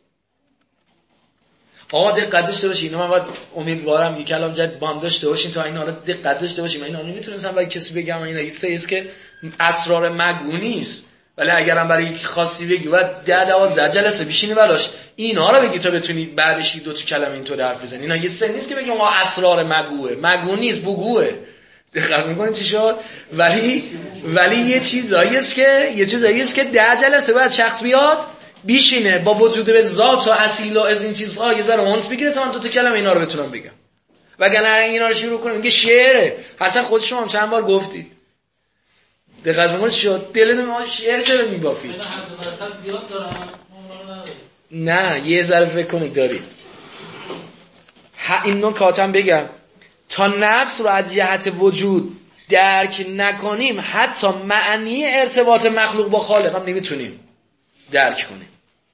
آقا دقت داشته باشین. اینو من باید امیدوارم یک کلام جدید با هم داشته باشین تا اینا رو دقت داشته باشین. من اینا نمیتونستم برای کسی بگم، اینا یه چیزی که اسرار مگو نیست، ولی اگرم برای یکی خاصی بگی و ده دوازده جلسه بشینی براش اینا رو بگی تا بتونی بعدش دو تا کلمه اینطور حرف بزنی. اینا یه چیزی نیست که بگیم آقا اسرار مگوه، مگو نیست، بگوه. دقت میکنید چی شد؟ ولی ولی یه چیزایی است که یه چیزایی است که ده جلسه بعد شخص بیاد بیشینه با وجود به ذات و اصیل و از این چیزها یه ذره اونس بگیره تا من دو تا کلمه اینا رو بتونم بگم. وگرنه اینا رو شروع کنیم میگه شعره. حتی خود شما هم چند بار گفتید. دقت میکنید چی شد؟ دلتون ما شعر چرا میبافید؟ اینا هر دو درصد زیاد دارن، نه یه ذره فکر کنید دارید. این نکاتم بگم تا نفس رو از جهت وجود درک نکنیم حتی معنی ارتباط مخلوق با خالق هم نمیتونیم درک کنیم.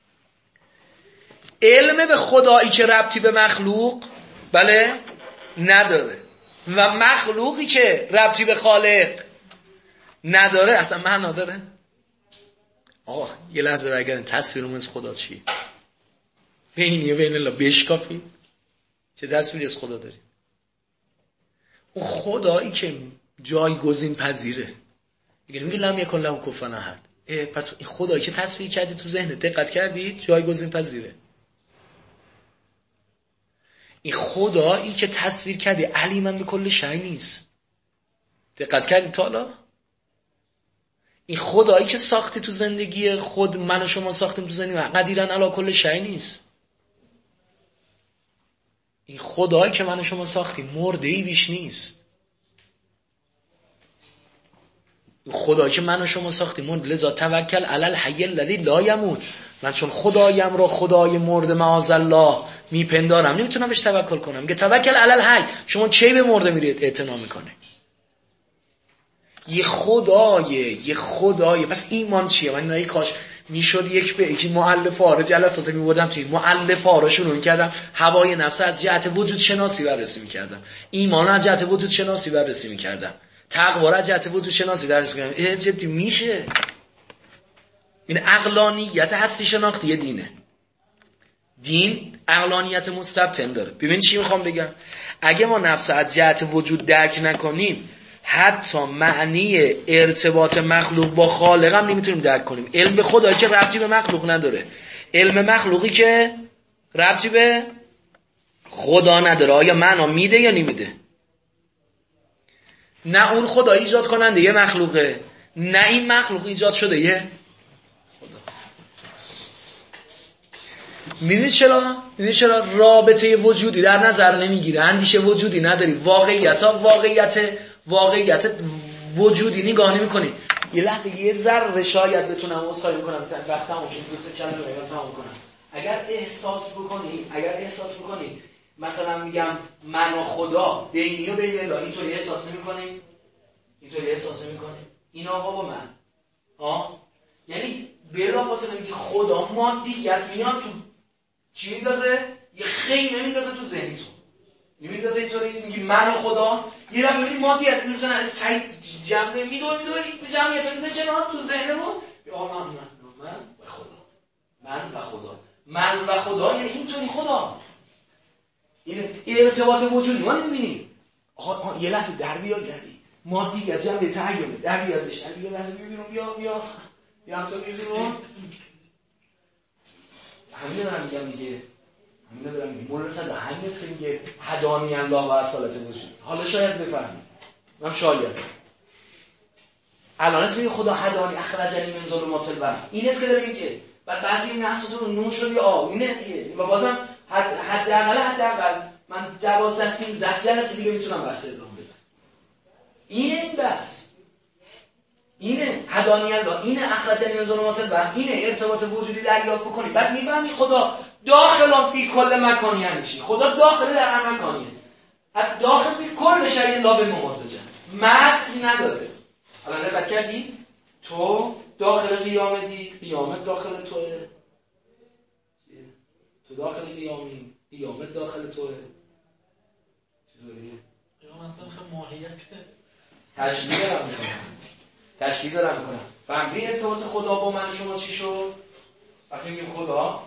علم به خدایی که ربطی به مخلوق بله نداره و مخلوقی که ربطی به خالق نداره اصلا معنی نداره. آقا یه لحظه برگردیم تصویرمون از خدا چی؟ بینی و بین الله بشکافی چه تصویری از خدا داریم؟ اون خدایی که جایگزین پذیره دیگه میگه لم یکن له کفوا احد. پس این خدایی که تصویر کردی تو ذهنت دقت کردی جایگزین پذیره. این خدایی که تصویر کردی علیمن به کل شیء نیست. دقت کردی تا حالا؟ این خدایی که ساختی تو زندگی خود من و شما ساختیم تو زندگی قدیرن علی کل شیء نیست. این خدایی که من و شما ساختیم مرده‌ای بیش نیست. این خدایی که من و شما ساختیم مرد لذا توکل علی الحی الذی لا یموت. من چون خدایم را خدای مرده معاذالله میپندارم نمیتونم بهش توکل کنم. میگه توکل علی الحی. شما کی به مرده میرید اعتنا میکنه؟ یه خدایه یه خدایه. پس ایمان چیه؟ من اینایی کاش میشد یک به یکی مؤلفه ها جلسات میبردم توی مؤلفه ها رو شروع میکردم هوای نفس از جهت وجود شناسی بررسی میکردم، ایمان از جهت وجود شناسی بررسی میکردم، تقوا از جهت وجود شناسی بررسی میکردم. اه جدی میشه؟ این عقلانیت هستی شناختی دینه. دین عقلانیت مستبطن داره. ببین چی میخوام بگم. اگه ما نفس از جهت وجود درک نکنیم حتی معنی ارتباط مخلوق با خالق هم نمیتونیم درک کنیم. علم به خدایی که ربطی به مخلوق نداره، علم مخلوقی که ربطی به خدا نداره، آیا معنا میده یا نمیده؟ نه اون خدا ایجاد کننده یه مخلوقه، نه این مخلوق ایجاد شده یه خدا. میدونی چرا؟ میدونی چرا رابطه وجودی در نظر نمیگیره؟ اندیشه وجودی نداری، واقعیت ها واقعیت واقعیت وجودی نگاه نمی‌کنی. یه لحظه یه ذره شاید بتونم اصلاح کنم وقتمو که دو سه کلمه رو تمام کنم. اگر احساس بکنی اگر احساس بکنی مثلا میگم من و خدا بینی و بین الله اینطوری احساس نمی‌کنی؟ اینطوری احساس نمی‌کنی؟ این آقا با من ها یعنی بلا واسه میگی خدا مادیت میاد تو چی میندازه؟ یه خیمه میندازه تو ذهن تو. میندازه اینطوری میگی من و خدا یه دفعه میبینی مادیت میرسن از جمع میدوه میدوه این جمعیت میزه کنار تو ذهنمون یا من من من و خدا من و خدا من و خدا یعنی اینطوری خدا. این ارتباط وجودی ما نمیبینیم. آقا یه لحظه در بیا گردی مادیت جمع تحییله در بیا ازش در بیا لحظه میبینم بیا بیا بیا هم تو میبینم همین دارم میگم دیگه همین دارم میگم مورد صد همین است که میگه هدانی الله و اصالت وجود. حالا شاید بفهمید من شاید الان است میگه خدا هدانی اخرجنی من ظلمات الوهم. این است که داره میگه بعد بعضی نحساتون نون شد یا آب اینه دیگه و بازم حداقل حداقل من دوازده سیزده جلسه دیگه میتونم بحث ادامه بدم. اینه این بحث اینه هدانی الله اینه اخرجنی من ظلمات الوهم اینه ارتباط وجودی دریافت کنی بعد میفهمی خدا داخل فی کل مکانی یعنی چی. خدا داخل در هر مکانیه. داخل فی کل شیء لا بالممازجه مزج نداره. الان دقت کردی تو داخل قیامتی قیامت داخل توه تو داخل قیامی قیامت داخل توه چطوریه؟ قیامت اصلا خیلی ماهیت تشبیه دارم میکنم تشبیه دارم میکنم فهمی ارتباط خدا با من شما چی شد؟ وقتی میگیم خدا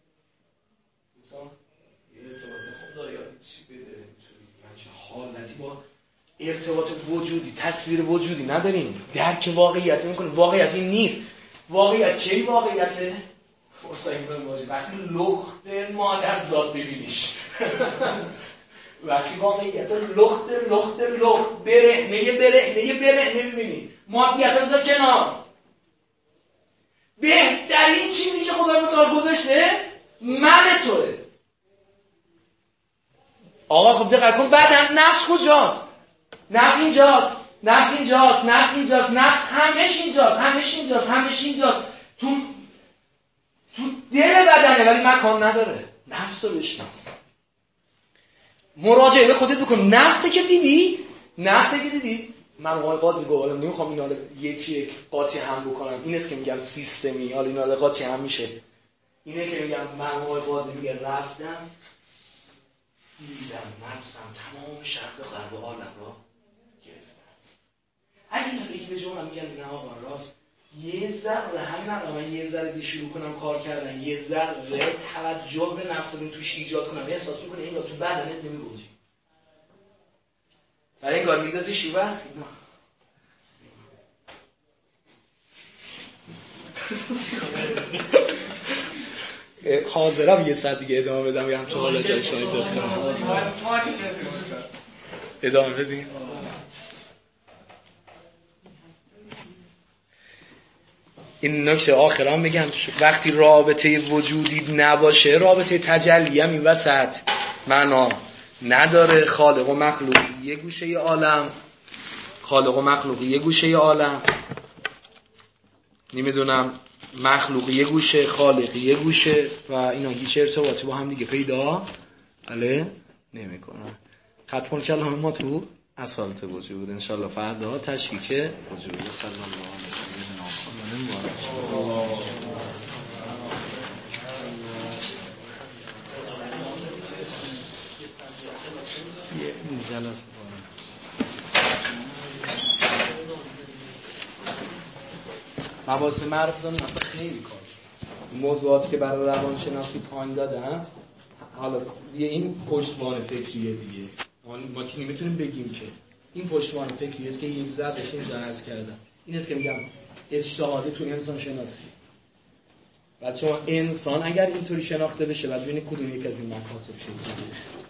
ارتباط خدا یاد چی بده حالتی با ارتباط وجودی تصویر وجودی نداریم درک واقعیت نمی‌کنیم. واقعیت این نیست. واقعیت چی واقعیته؟ فرصت می‌کنم واژه وقتی لخت مادر زاد ببینیش وقتی واقعیت لخت لخت لخت برهنه برهنه برهنه ببینی مادیت رو بذار کنار. بهترین چیزی که خدا متعال گذاشته من توه. آقا خب دقیق کن بعد نفس کجاست؟ نفس اینجاست نفس اینجاست نفس اینجاست نفس همش اینجاست همش اینجاست همش اینجاست تو تو دل بدنه ولی مکان نداره. نفس رو بشناس. مراجعه به خودت بکن. نفسی که دیدی نفسی که دیدی من آقای قاضی گفتم نمیخوام اینا رو یکی یک قاطی هم بکنم، این است که میگم سیستمی، حالا اینا رو قاطی هم میشه. اینه که میگم من آقای قاضی میگه رفتم دیدم نفسم تمام شرق و غرب عالم را گرفته است. اگه اینا یکی به جمعه میگن نه آقا راست یه ذره همین الان من یه ذره دی شروع کنم کار کردن، یه ذره توجه به نفسم توش ایجاد کنم، احساس میکنه این تو بدنت نمیگوجی برای این کار میندازی شیوه نه حاضرم یه ساعت دیگه ادامه بدم یا همچون حالا جای شما ایجاد کنم ادامه بدیم. این نکته آخرام بگم وقتی رابطه وجودی نباشه رابطه تجلی هم این وسط معنا نداره. خالق و مخلوق یه گوشه عالم، خالق و مخلوق یه گوشه عالم، نمیدونم مخلوق یه گوشه خالق یه گوشه و اینا هیچ ارتباطی با هم دیگه پیدا بله نمیکنن. ختم کلام ما تو اصالت وجود انشالله فردا تشکیک وجود. صلی الله علیه و سلم. یه جلسه مباحث معرفت هم خیلی کار موضوعاتی که برای روانشناسی پایین دادن حالا یه این پشتوانه فکریه دیگه ما که نمیتونیم بگیم که این پشتوانه فکریه است که یک ذره بهش اینجا عرض کردم. این است که میگم اجتهاد تو انسان شناسی بعد شما انسان اگر اینطوری شناخته بشه بعد ببینید کدوم یک از این مکاتب شکل